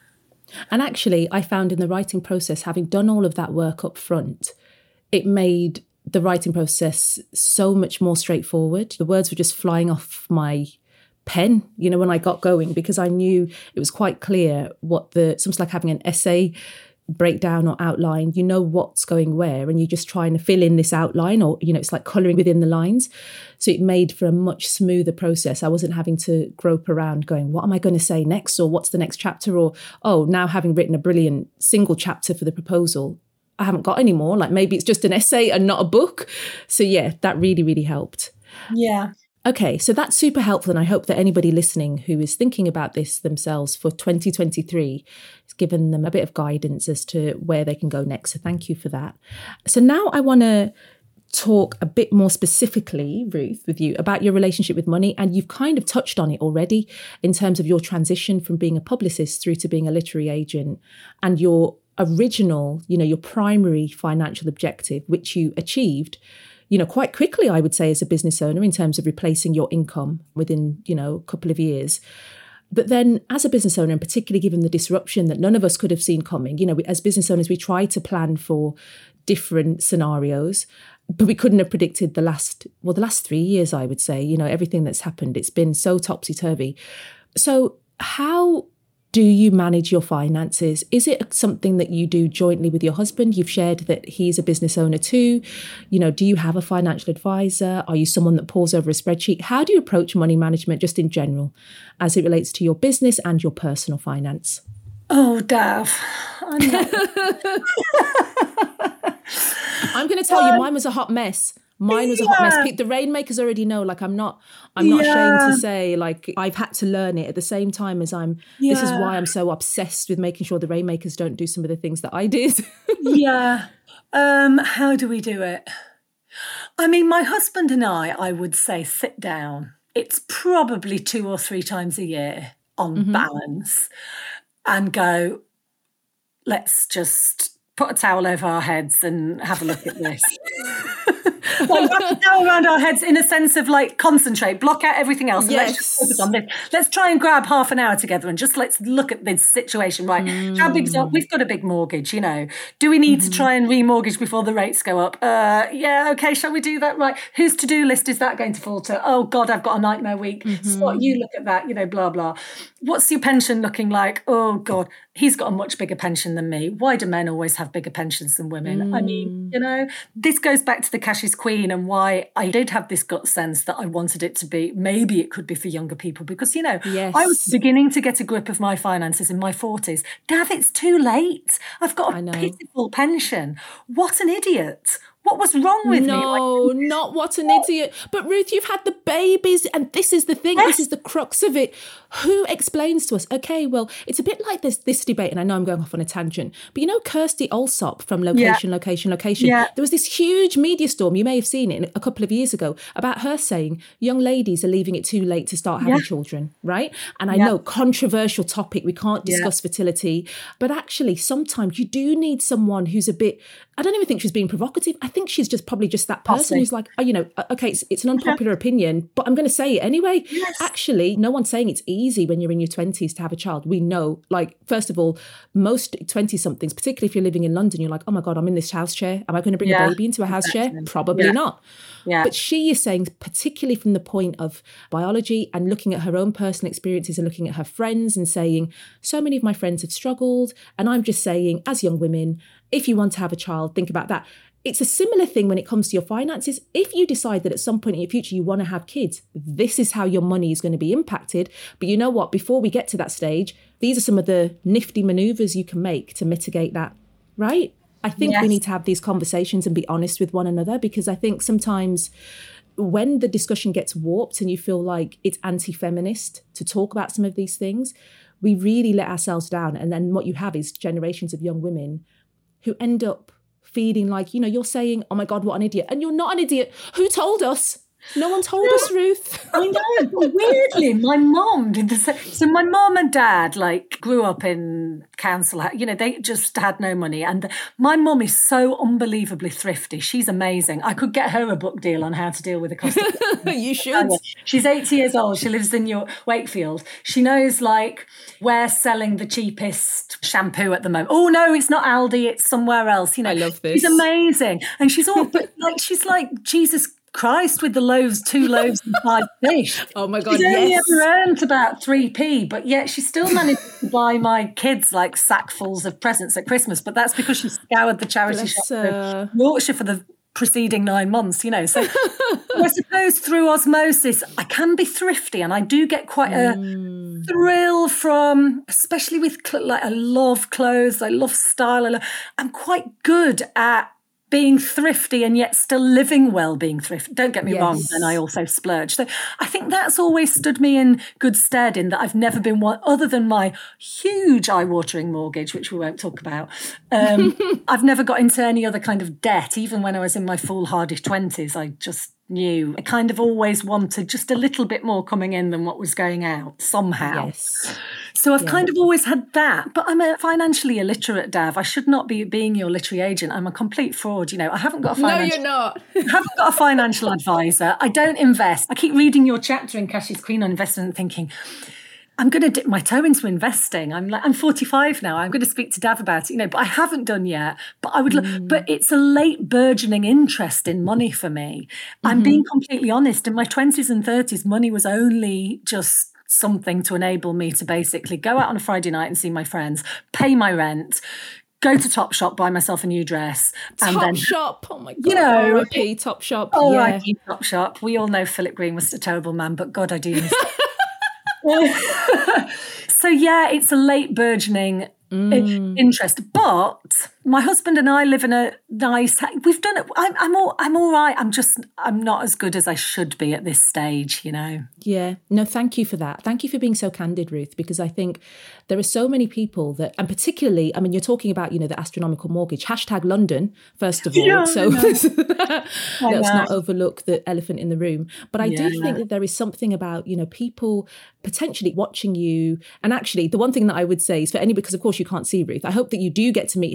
And actually, I found in the writing process, having done all of that work up front, it made the writing process so much more straightforward. The words were just flying off my pen, you know, when I got going, because I knew it was quite clear what the, it's almost like having an essay breakdown or outline. You know what's going where, and you're just trying to fill in this outline, or, you know, it's like colouring within the lines. So it made for a much smoother process. I wasn't having to grope around going, what am I going to say next? Or what's the next chapter? Or, oh, now having written a brilliant single chapter for the proposal, I haven't got any more. Like maybe it's just an essay and not a book. So yeah, that really, really helped. Yeah. Okay, so that's super helpful, and I hope that anybody listening who is thinking about this themselves for twenty twenty-three has given them a bit of guidance as to where they can go next. So thank you for that. So now I want to talk a bit more specifically, Ruth, with you about your relationship with money, and you've kind of touched on it already in terms of your transition from being a publicist through to being a literary agent, and your original, you know, your primary financial objective, which you achieved, you know, quite quickly, I would say, as a business owner, in terms of replacing your income within, you know, a couple of years. But then as a business owner, and particularly given the disruption that none of us could have seen coming, you know, as business owners, we try to plan for different scenarios, but we couldn't have predicted the last, well, the last three years, I would say, you know, everything that's happened. It's been so topsy-turvy. So how do you manage your finances? Is it something that you do jointly with your husband? You've shared that he's a business owner too. You know, do you have a financial advisor? Are you someone that pores over a spreadsheet? How do you approach money management just in general as it relates to your business and your personal finance? Oh, Dav. I'm, not... I'm going to tell um, you, mine was a hot mess. Mine was a hot yeah. mess. The Rainmakers already know, like, I'm not, I'm not yeah. ashamed to say, like, I've had to learn it at the same time as I'm, yeah. this is why I'm so obsessed with making sure the Rainmakers don't do some of the things that I did. yeah. Um, how do we do it? I mean, my husband and I, I would say, sit down. It's probably two or three times a year on mm-hmm. balance, and go, let's just put a towel over our heads and have a look at this. like wrap a towel around our heads in a sense of like concentrate, block out everything else, and yes. let's just focus on this. Let's try and grab half an hour together and just let's look at this situation. Right, mm. how big's up? We've got a big mortgage, you know. Do we need mm-hmm. to try and remortgage before the rates go up? Uh, yeah, okay, shall we do that? Right, whose to-do list is that going to fall to? Oh God, I've got a nightmare week. Mm-hmm. Spot, you look at that, you know, blah blah. What's your pension looking like? Oh God, he's got a much bigger pension than me. Why do men always have bigger pensions than women? Mm. I mean, you know, this goes back to the cash is queen and why I did have this gut sense that I wanted it to be, maybe it could be for younger people because, you know, yes. I was beginning to get a grip of my finances in my forties. Dad, it's too late. I've got a pitiful pension. What an idiot. What was wrong with no, me? No, like, not what an what? idiot. But Ruth, you've had the babies and this is the thing. Yes. This is the crux of it. Who explains to us, okay, well, it's a bit like this this debate, and I know I'm going off on a tangent, but you know Kirsty Allsop from Location, yeah. Location, Location? Yeah. There was this huge media storm, you may have seen it a couple of years ago, about her saying young ladies are leaving it too late to start having yeah. children, right? And I yeah. know, controversial topic, we can't discuss yeah. fertility, but actually sometimes you do need someone who's a bit, I don't even think she's being provocative. I think she's just probably just that person Possibly. who's like, oh, you know, okay, it's, it's an unpopular yeah. opinion, but I'm going to say it anyway. Yes. Actually, no one's saying it's easy when you're in your twenties to have a child. We know, like, first of all, most twenty-somethings, particularly if you're living in London, you're like, oh my God, I'm in this house chair. Am I going to bring yeah. a baby into a house exactly. chair? Probably yeah. not. Yeah. But she is saying, particularly from the point of biology and looking at her own personal experiences and looking at her friends and saying, so many of my friends have struggled. And I'm just saying, as young women, if you want to have a child, think about that. It's a similar thing when it comes to your finances. If you decide that at some point in your future you want to have kids, this is how your money is going to be impacted. But you know what? Before we get to that stage, these are some of the nifty maneuvers you can make to mitigate that, right? I think yes. we need to have these conversations and be honest with one another, because I think sometimes when the discussion gets warped and you feel like it's anti-feminist to talk about some of these things, we really let ourselves down. And then what you have is generations of young women who end up feeling like, you know, you're saying, oh my God, what an idiot. And you're not an idiot. Who told us? No one told us, Ruth. I know, but weirdly, my mom did the same. So my mom and dad, like, grew up in council, you know, they just had no money. And my mom is so unbelievably thrifty. She's amazing. I could get her a book deal on how to deal with the cost of You should. She's eighty years old. She lives in York, Wakefield. She knows, like, where selling the cheapest shampoo at the moment. Oh, no, it's not Aldi. It's somewhere else. You know, I love this. She's amazing. And she's all, but like, she's like Jesus Christ with the loaves, two loaves and five fish. Oh my God, she's only yes. ever earned about three p, but yet she still managed to buy my kids like sackfuls of presents at Christmas. But that's because she scoured the charity Bless shop her. in Yorkshire for the preceding nine months, you know. So I suppose through osmosis, I can be thrifty, and I do get quite a mm. thrill from, especially with cl- like I love clothes, I love style. I love, I'm quite good at being thrifty and yet still living well being thrifty. Don't get me yes. wrong, and I also splurge. So I think that's always stood me in good stead, in that I've never been one, other than my huge eye-watering mortgage, which we won't talk about. Um, I've never got into any other kind of debt. Even when I was in my foolhardy twenties, I just knew I kind of always wanted just a little bit more coming in than what was going out somehow. Yes. So I've yeah. kind of always had that, but I'm a financially illiterate, Dav. I should not be being your literary agent. I'm a complete fraud. You know, I haven't got a financial, no, you're not. I haven't got a financial advisor. I don't invest. I keep reading your chapter in Cash is Queen on investment and thinking, I'm going to dip my toe into investing. I'm like, I'm forty-five now. I'm going to speak to Dav about it, you know, but I haven't done yet. But I would, mm. but it's a late burgeoning interest in money for me. Mm-hmm. I'm being completely honest. In my twenties and thirties, money was only just something to enable me to basically go out on a Friday night and see my friends, pay my rent, go to Topshop, buy myself a new dress. And Top then, Shop, oh my God, you know, R I P Topshop. Oh, yeah. R I P Topshop. We all know Philip Green was a terrible man, but God, I do miss So yeah, it's a late burgeoning mm. interest, but my husband and I live in a nice. We've done it. I'm, I'm all. I'm all right. I'm just. I'm not as good as I should be at this stage. You know. Yeah. No. Thank you for that. Thank you for being so candid, Ruth. Because I think there are so many people that, and particularly, I mean, you're talking about, you know, the astronomical mortgage. Hashtag London, first of all. Yeah, so let's not overlook the elephant in the room. But I yeah. do think that there is something about, you know, people potentially watching you. And actually, the one thing that I would say is for any, because of course you can't see Ruth. I hope that you do get to meet her, and it,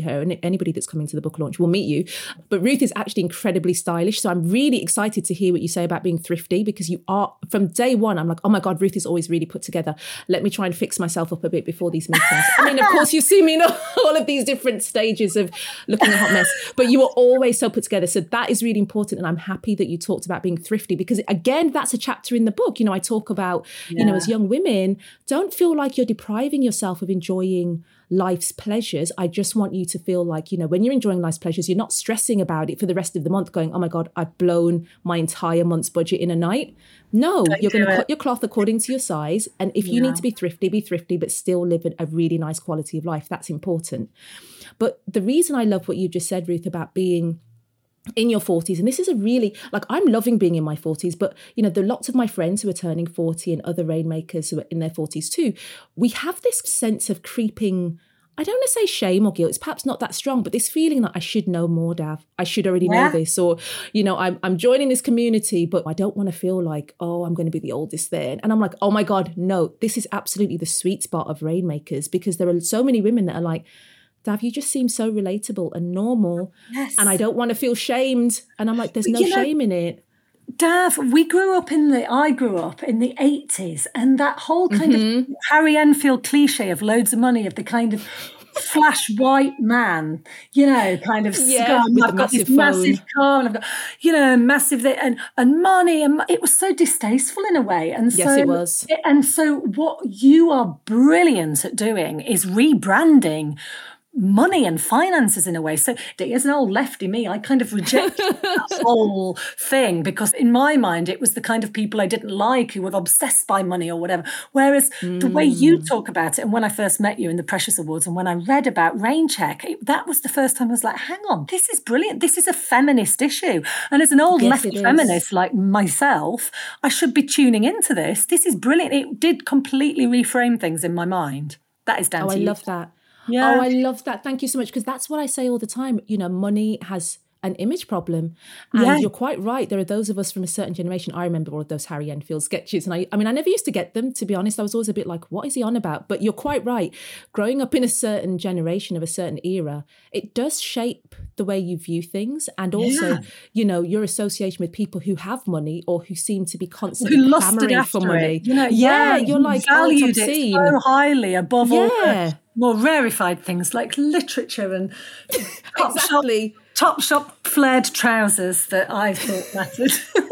anybody that's coming to the book launch will meet you. But Ruth is actually incredibly stylish. So I'm really excited to hear what you say about being thrifty, because you are, from day one, I'm like, oh my God, Ruth is always really put together. Let me try and fix myself up a bit before these meetings. I mean, of course, you see me in all of these different stages of looking a hot mess, but you are always so put together. So that is really important. And I'm happy that you talked about being thrifty, because again, that's a chapter in the book. You know, I talk about, yeah. you know, as young women, don't feel like you're depriving yourself of enjoying life's pleasures. I just want you to feel like, you know, when you're enjoying life's pleasures, you're not stressing about it for the rest of the month going, oh my God, I've blown my entire month's budget in a night. No, don't you're going to cut your cloth according to your size. And if yeah. you need to be thrifty, be thrifty, but still live a really nice quality of life. That's important. But the reason I love what you just said, Ruth, about being in your forties, and this is a really, like, I'm loving being in my forties, but, you know, there are lots of my friends who are turning forty and other rainmakers who are in their forties too. We have this sense of creeping, I don't want to say shame or guilt, it's perhaps not that strong, but this feeling that I should know more, Dav. I should already yeah. know this, or, you know, I'm, I'm joining this community, but I don't want to feel like, oh, I'm going to be the oldest there. And I'm like, oh my God, no, this is absolutely the sweet spot of rainmakers, because there are so many women that are like, Dav, you just seem so relatable and normal. Yes. And I don't want to feel shamed. And I'm like, there's no you know, shame in it. Dav, we grew up in the, I grew up in the eighties, and that whole kind mm-hmm. of Harry Enfield cliche of loads of money, of the kind of flash white man, you know, kind of, yeah, oh, I've got this phone. massive car, and I've got, you know, massive, and, and money. And it was so distasteful in a way. And so, yes, it was. And so what you are brilliant at doing is rebranding money and finances in a way. So as an old lefty me, I kind of rejected that whole thing, because in my mind, it was the kind of people I didn't like who were obsessed by money or whatever. Whereas mm. the way you talk about it, and when I first met you in the Precious Awards, and when I read about Rain Check, it, that was the first time I was like, hang on, this is brilliant. This is a feminist issue. And as an old yes, lefty feminist like myself, I should be tuning into this. This is brilliant. It did completely reframe things in my mind. That is down oh, to I you. I love that. Yeah. Oh, I love that. Thank you so much. Because that's what I say all the time. You know, money has an image problem. And yeah. you're quite right. There are those of us from a certain generation. I remember all of those Harry Enfield sketches. And I, I mean, I never used to get them, to be honest. I was always a bit like, what is he on about? But you're quite right. Growing up in a certain generation of a certain era, it does shape the way you view things. And also, yeah. you know, your association with people who have money or who seem to be constantly who clamoring for money. It, you know, yeah, yeah, you're like, valued oh, it so highly above yeah. all the more rarefied things like literature and top exactly. shop, top shop flared trousers that I thought mattered.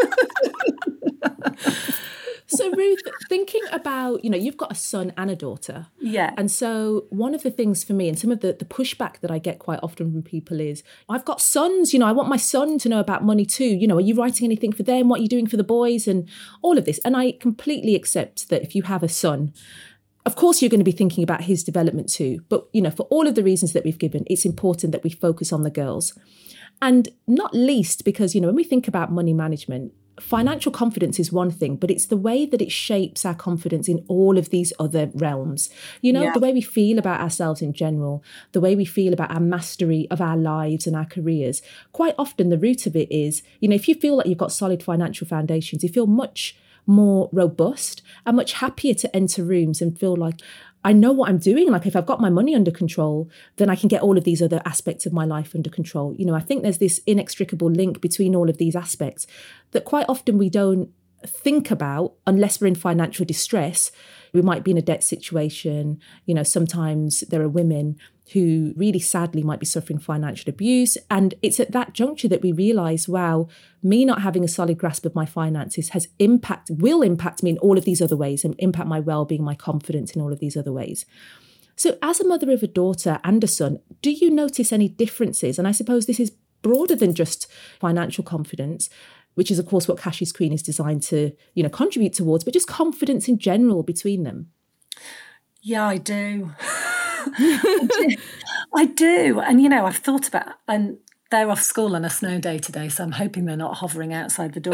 So Ruth, thinking about, you know, you've got a son and a daughter. Yeah. And so one of the things for me, and some of the, the pushback that I get quite often from people is, I've got sons, you know, I want my son to know about money too. You know, are you writing anything for them? What are you doing for the boys? And all of this. And I completely accept that if you have a son, of course, you're going to be thinking about his development too. But, you know, for all of the reasons that we've given, it's important that we focus on the girls. And not least because, you know, when we think about money management, financial confidence is one thing, but it's the way that it shapes our confidence in all of these other realms. You know, yeah. the way we feel about ourselves in general, the way we feel about our mastery of our lives and our careers. Quite often the root of it is, you know, if you feel like you've got solid financial foundations, you feel much more robust and much happier to enter rooms and feel like, I know what I'm doing. Like if I've got my money under control, then I can get all of these other aspects of my life under control. You know, I think there's this inextricable link between all of these aspects that quite often we don't think about unless we're in financial distress. We might be in a debt situation. You know, sometimes there are women who really sadly might be suffering financial abuse. And it's at that juncture that we realize, wow, me not having a solid grasp of my finances has impact, will impact me in all of these other ways and impact my well-being, my confidence in all of these other ways. So as a mother of a daughter and a son, do you notice any differences? And I suppose this is broader than just financial confidence, which is, of course, what Cash is Queen is designed to, you know, contribute towards, but just confidence in general between them. Yeah, I do. I do. I do. And, you know, I've thought about, and they're off school on a snow day today, so I'm hoping they're not hovering outside the door.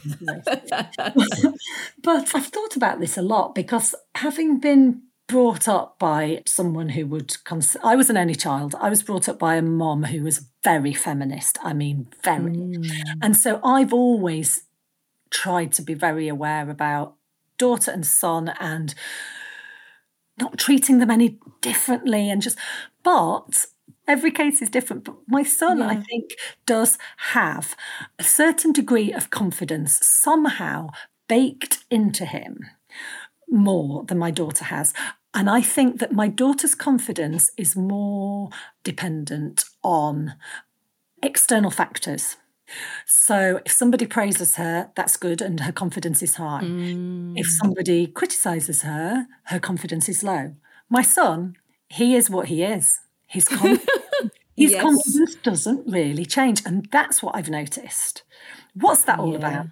But I've thought about this a lot because having been brought up by someone who would, cons- I was an only child. I was brought up by a mom who was very feminist. I mean, very. Mm. And so I've always tried to be very aware about daughter and son and not treating them any differently and just, but Every case is different, but my son, yeah. I think, does have a certain degree of confidence somehow baked into him more than my daughter has. And I think that my daughter's confidence is more dependent on external factors. So if somebody praises her, that's good, and her confidence is high. Mm. If somebody criticises her, her confidence is low. My son, he is what he is. His, con- his yes. confidence doesn't really change. And that's what I've noticed. What's that all yeah. about?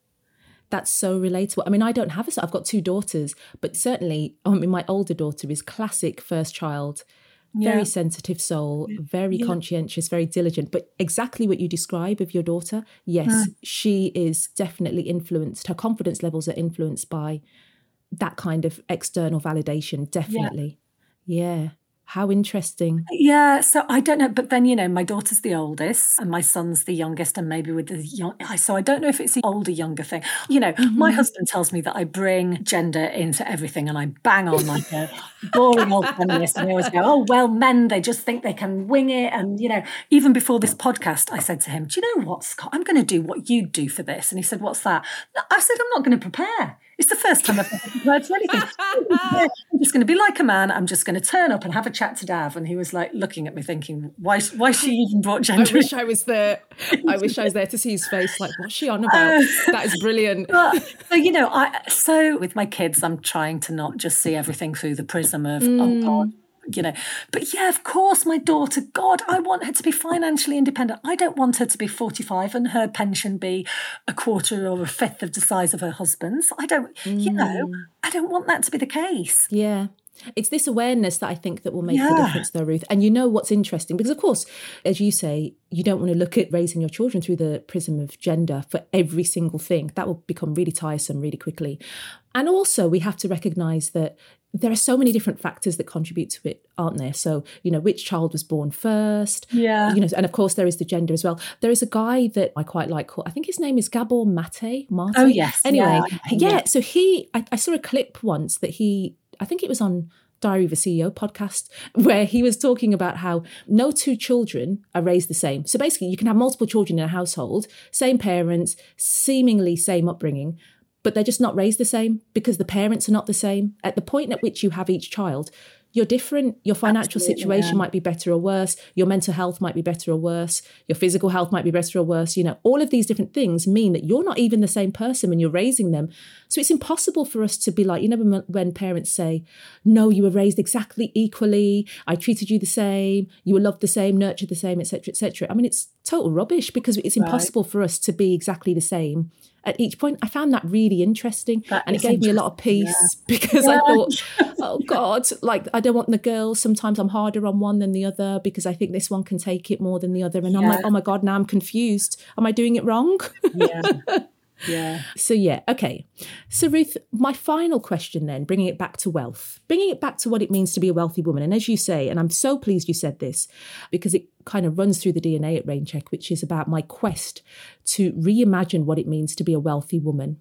That's so relatable. I mean, I don't have a son. I've got two daughters, but certainly, I mean, my older daughter is classic first child, very yeah. sensitive soul, very yeah. conscientious, very diligent. But exactly what you describe of your daughter, yes, mm. she is definitely influenced. Her confidence levels are influenced by that kind of external validation, definitely. Yeah. yeah. How interesting. Yeah, so I don't know. But then, you know, my daughter's the oldest and my son's the youngest, and maybe with the young. So I don't know if it's the older, younger thing. You know, mm-hmm. my husband tells me that I bring gender into everything and I bang on like a boring old feminist. And I always go, oh, well, men, they just think they can wing it. And, you know, even before this podcast, I said to him, do you know what, Scott? I'm going to do what you do for this. And he said, what's that? I said, I'm not going to prepare. It's the first time I've ever prepared for anything. I'm just going to be like a man. I'm just going to turn up and have a chat to Dav. And he was like looking at me thinking, why why she even brought gender? I wish I was there. I wish I was there to see his face. Like, what's she on about? Uh, that is brilliant. But, so, you know, I so with my kids, I'm trying to not just see everything through the prism of, mm. oh, God. You know, but yeah, of course, my daughter, God, I want her to be financially independent. I don't want her to be forty-five and her pension be a quarter or a fifth of the size of her husband's. I don't, mm. you know, I don't want that to be the case. Yeah. It's this awareness that I think that will make yeah. the difference though, Ruth. And you know what's interesting? Because of course, as you say, you don't want to look at raising your children through the prism of gender for every single thing. That will become really tiresome really quickly. And also we have to recognise that there are so many different factors that contribute to it, aren't there? So, you know, which child was born first? Yeah. You know, and of course there is the gender as well. There is a guy that I quite like called, I think his name is Gabor Mate. Mate. Oh, yes. Anyway, yeah, yeah, yeah. So he, I, I saw a clip once that he, I think it was on Diary of a C E O podcast, where he was talking about how no two children are raised the same. So basically you can have multiple children in a household, same parents, seemingly same upbringing, but they're just not raised the same because the parents are not the same. At the point at which you have each child, you're different. Your financial Absolutely, situation yeah. might be better or worse. Your mental health might be better or worse. Your physical health might be better or worse. You know, all of these different things mean that you're not even the same person when you're raising them. So it's impossible for us to be like, you know, when, when parents say, no, you were raised exactly equally. I treated you the same. You were loved the same, nurtured the same, et cetera, et cetera. I mean, it's total rubbish because it's impossible right. for us to be exactly the same at each point. I found that really interesting that and it gave me a lot of peace yeah. because yeah. I thought, oh God, like I don't want the girls. Sometimes I'm harder on one than the other because I think this one can take it more than the other. And yeah. I'm like, oh my God, now I'm confused. Am I doing it wrong? Yeah. Yeah. So yeah, okay. So Ruth, my final question then, bringing it back to wealth, bringing it back to what it means to be a wealthy woman. And as you say, and I'm so pleased you said this because it kind of runs through the D N A at Raincheck, which is about my quest to reimagine what it means to be a wealthy woman.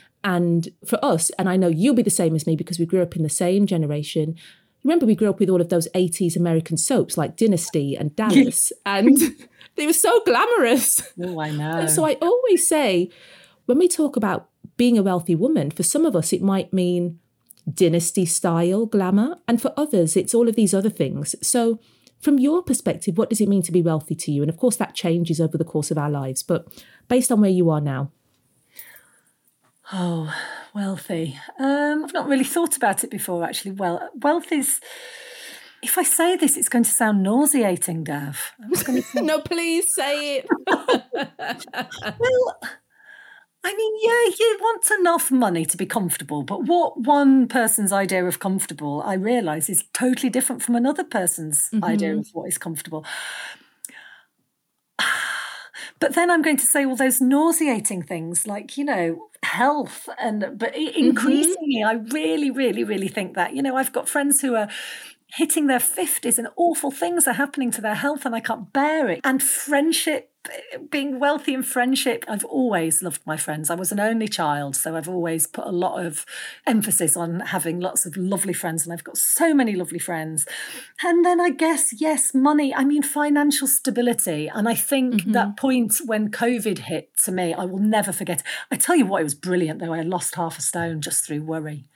And for us, and I know you'll be the same as me because we grew up in the same generation. Remember, we grew up with all of those eighties American soaps like Dynasty and Dallas, and they were so glamorous. Oh, I know. And so I always say, when we talk about being a wealthy woman, for some of us, it might mean Dynasty style glamour. And for others, it's all of these other things. So from your perspective, what does it mean to be wealthy to you? And of course, that changes over the course of our lives. But based on where you are now. Oh, wealthy. Um, I've not really thought about it before, actually. Well, wealth is... If I say this, it's going to sound nauseating, Dav. I'm just going to say... No, please say it. Well... I mean, yeah, you want enough money to be comfortable, but what one person's idea of comfortable, I realise, is totally different from another person's mm-hmm. idea of what is comfortable. But then I'm going to say all those nauseating things like, you know, health. And but increasingly, mm-hmm. I really, really, really think that, you know, I've got friends who are hitting their fifties and awful things are happening to their health and I can't bear it. And friendship being wealthy in friendship. I've always loved my friends. I was an only child, so I've always put a lot of emphasis on having lots of lovely friends, and I've got so many lovely friends. And then I guess, yes, money, I mean, financial stability. And I think mm-hmm. that point when COVID hit to me, I will never forget. I tell you what, it was brilliant though. I lost half a stone just through worry.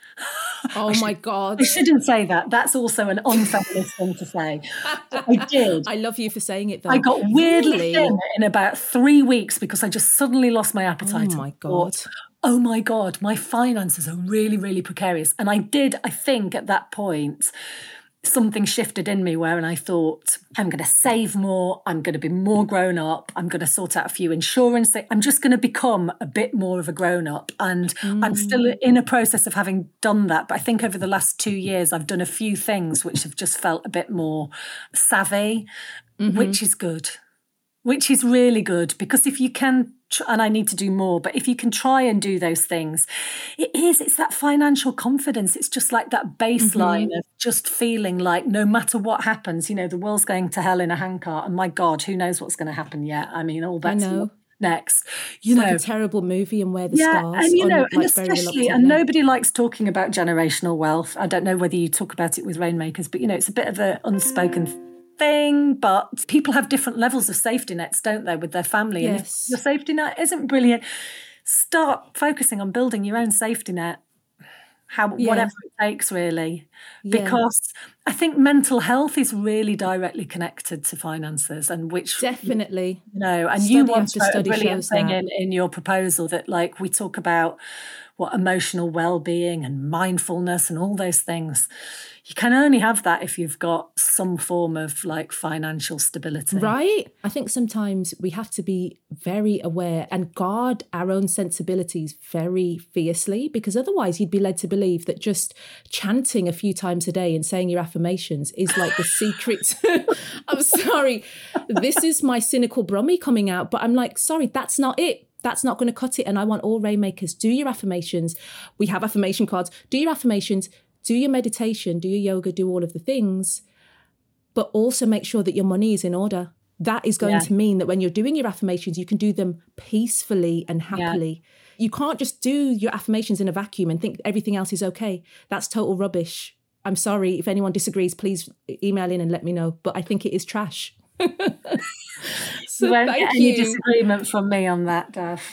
Oh should, my God. I shouldn't say that. That's also an unfeminist thing to say. I did. I love you for saying it though. I got weirdly really? thin in about three weeks because I just suddenly lost my appetite. Oh my God. Thought, oh my God, my finances are really, really precarious. And I did, I think at that point, something shifted in me where and I thought, I'm going to save more. I'm going to be more grown up. I'm going to sort out a few insurance things. I'm just going to become a bit more of a grown up. And mm. I'm still in a process of having done that. But I think over the last two years, I've done a few things which have just felt a bit more savvy, mm-hmm. which is good. Which is really good, because if you can, and I need to do more, but if you can try and do those things, it is, it's that financial confidence. It's just like that baseline mm-hmm. of just feeling like no matter what happens, you know, the world's going to hell in a handcart. And my God, who knows what's going to happen yet? I mean, all that's next. You it's know, like a terrible movie and where the yeah, stars. and you know, on, and like, especially, and nobody likes talking about generational wealth. I don't know whether you talk about it with Rainmakers, but you know, it's a bit of an unspoken thing, but people have different levels of safety nets, don't they, with their family? Yes. And if your safety net isn't brilliant, start focusing on building your own safety net, how yeah. whatever it takes, really. Yeah. Because I think mental health is really directly connected to finances, and which definitely, you know, and study you once wrote a brilliant thing that. in, in your proposal that, like, we talk about what emotional well-being and mindfulness and all those things. You can only have that if you've got some form of like financial stability. Right. I think sometimes we have to be very aware and guard our own sensibilities very fiercely, because otherwise you'd be led to believe that just chanting a few times a day and saying your affirmations is like the secret. I'm sorry. This is my cynical Brummy coming out, but I'm like, sorry, that's not it. That's not going to cut it. And I want all Rainmakers, do your affirmations. We have affirmation cards. Do your affirmations. Do your meditation, do your yoga, do all of the things, but also make sure that your money is in order. That is going yeah. to mean that when you're doing your affirmations, you can do them peacefully and happily. Yeah. You can't just do your affirmations in a vacuum and think everything else is okay. That's total rubbish. I'm sorry. If anyone disagrees, please email in and let me know. But I think it is trash. So you won't thank get you. Any disagreement from me on that, Dav.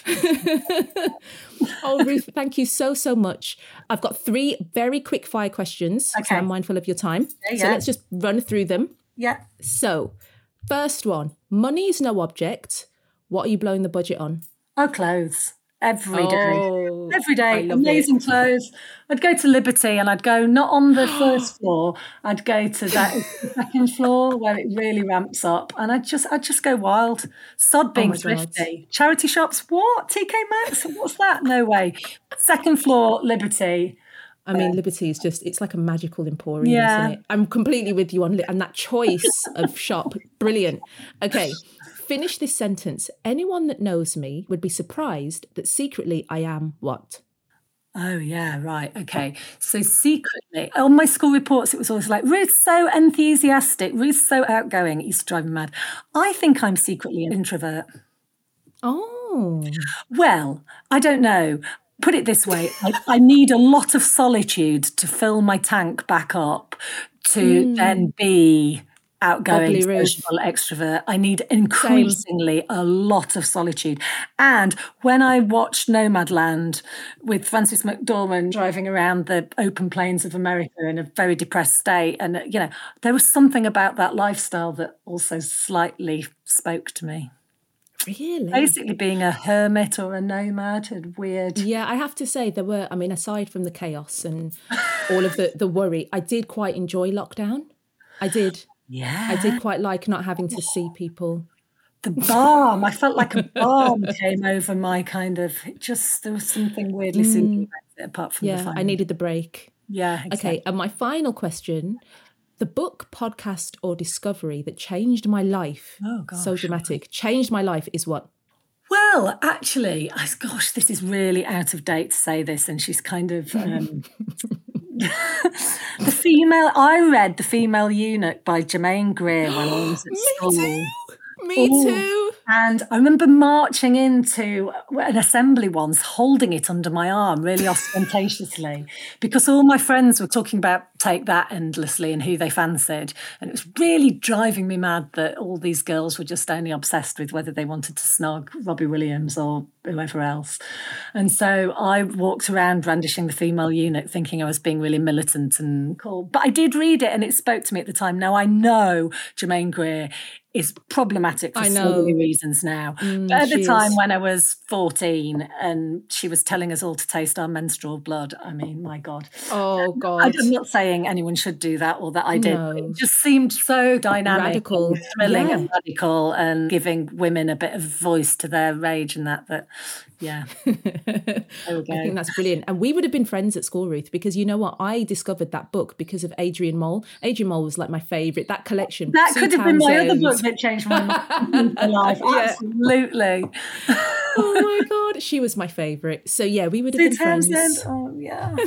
Oh, Ruth, thank you so, so much. I've got three very quick fire questions, okay. so I'm mindful of your time. Yeah, yeah. So let's just run through them. Yeah. So, first one, money is no object. What are you blowing the budget on? Oh, clothes. Every day. Oh, Every day. Amazing it. Clothes. I'd go to Liberty and I'd go not on the first floor. I'd go to that second floor where it really ramps up. And I'd just I'd just go wild. Sod being oh thrifty. God. Charity shops, what? T K Maxx? What's that? No way. Second floor, Liberty. I mean, uh, Liberty is just, it's like a magical emporium, yeah. isn't it? I'm completely with you on and that choice of shop. Brilliant. Okay. Finish this sentence. Anyone that knows me would be surprised that secretly I am what? Oh, yeah, right. Okay. So secretly, on my school reports, it was always like, Ruth's so enthusiastic. Ruth's so outgoing. It used to drive me mad. I think I'm secretly an introvert. Oh. Well, I don't know. Put it this way. I, I need a lot of solitude to fill my tank back up to mm. then be outgoing, sociable, extrovert. I need increasingly Same. a lot of solitude. And when I watched Nomadland with Frances McDormand driving around the open plains of America in a very depressed state, and, you know, there was something about that lifestyle that also slightly spoke to me. Really? Basically being a hermit or a nomad and weird. Yeah, I have to say there were, I mean, aside from the chaos and all of the, the worry, I did quite enjoy lockdown. I did. Yeah. I did quite like not having to see people. The balm. I felt like a balm came over my kind of, it just, there was something weirdly mm. soothing about it apart from yeah, the fun. I needed the break. Yeah, exactly. Okay, and my final question, the book, podcast or discovery that changed my life, oh, gosh. so dramatic, changed my life is what? Well, actually, I, gosh, this is really out of date to say this, and she's kind of... Um, the female, I read The Female Eunuch by Germaine Greer when I was at Me school. too. Me Ooh. too. And I remember marching into an assembly once, holding it under my arm really ostentatiously, because all my friends were talking about Take That endlessly and who they fancied. And it was really driving me mad that all these girls were just only obsessed with whether they wanted to snog Robbie Williams or whoever else. And so I walked around brandishing the female eunuch, thinking I was being really militant and cool. But I did read it and it spoke to me at the time. Now I know Germaine Greer is problematic for so many reasons now. Mm, but at the time is. When I was fourteen and she was telling us all to taste our menstrual blood, I mean, my God. Oh, God. I'm not saying anyone should do that or that I did. No. It just seemed so dynamic, radical, and thrilling yeah. and radical, and giving women a bit of voice to their rage and that, that yeah. There we go. I think that's brilliant. And we would have been friends at school, Ruth, because you know what? I discovered that book because of Adrian Mole. Adrian Mole was like my favourite. That collection. That Sue could have Townsend. Been my other book that changed my life. Yeah. Absolutely. Oh my God. She was my favourite. So yeah, we would have Sue been Townsend. friends. Oh yeah.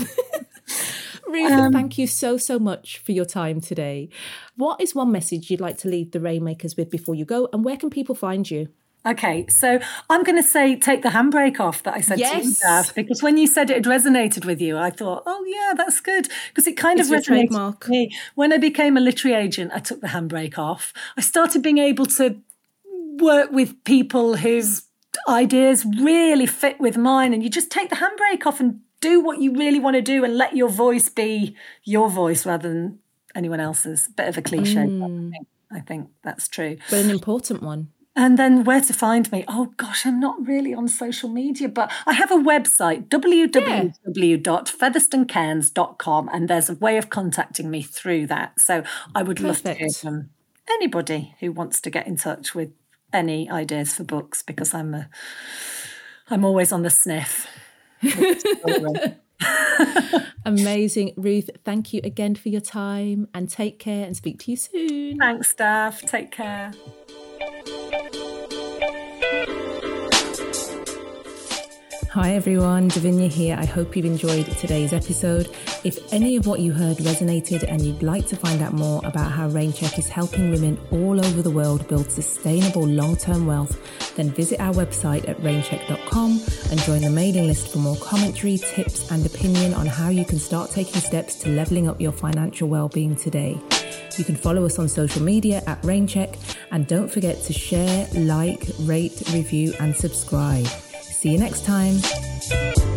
Ruth, um, thank you so, so much for your time today. What is one message you'd like to leave the Rainmakers with before you go? And where can people find you? Okay, so I'm going to say take the handbrake off that I said yes. to you, Dad, because when you said it had resonated with you, I thought, oh yeah, that's good, because it kind it's of resonated trademark. with me. When I became a literary agent, I took the handbrake off. I started being able to work with people whose ideas really fit with mine, and you just take the handbrake off and do what you really want to do and let your voice be your voice rather than anyone else's. Bit of a cliche, mm. but I think, I think that's true. But an important one. And then where to find me? Oh, gosh, I'm not really on social media, but I have a website, w w w dot featherstone cairns dot com, and there's a way of contacting me through that. So I would Perfect. love to hear from anybody who wants to get in touch with any ideas for books, because I'm a, I'm always on the sniff. Amazing. Ruth, thank you again for your time, and take care, and speak to you soon. Thanks, Steph. Take care. Hi everyone, Davinia here. I hope you've enjoyed today's episode. If any of what you heard resonated and you'd like to find out more about how Raincheck is helping women all over the world build sustainable long-term wealth, then visit our website at raincheck dot com and join the mailing list for more commentary, tips and opinion on how you can start taking steps to leveling up your financial well-being today. You can follow us on social media at Raincheck, and don't forget to share, like, rate, review and subscribe. See you next time.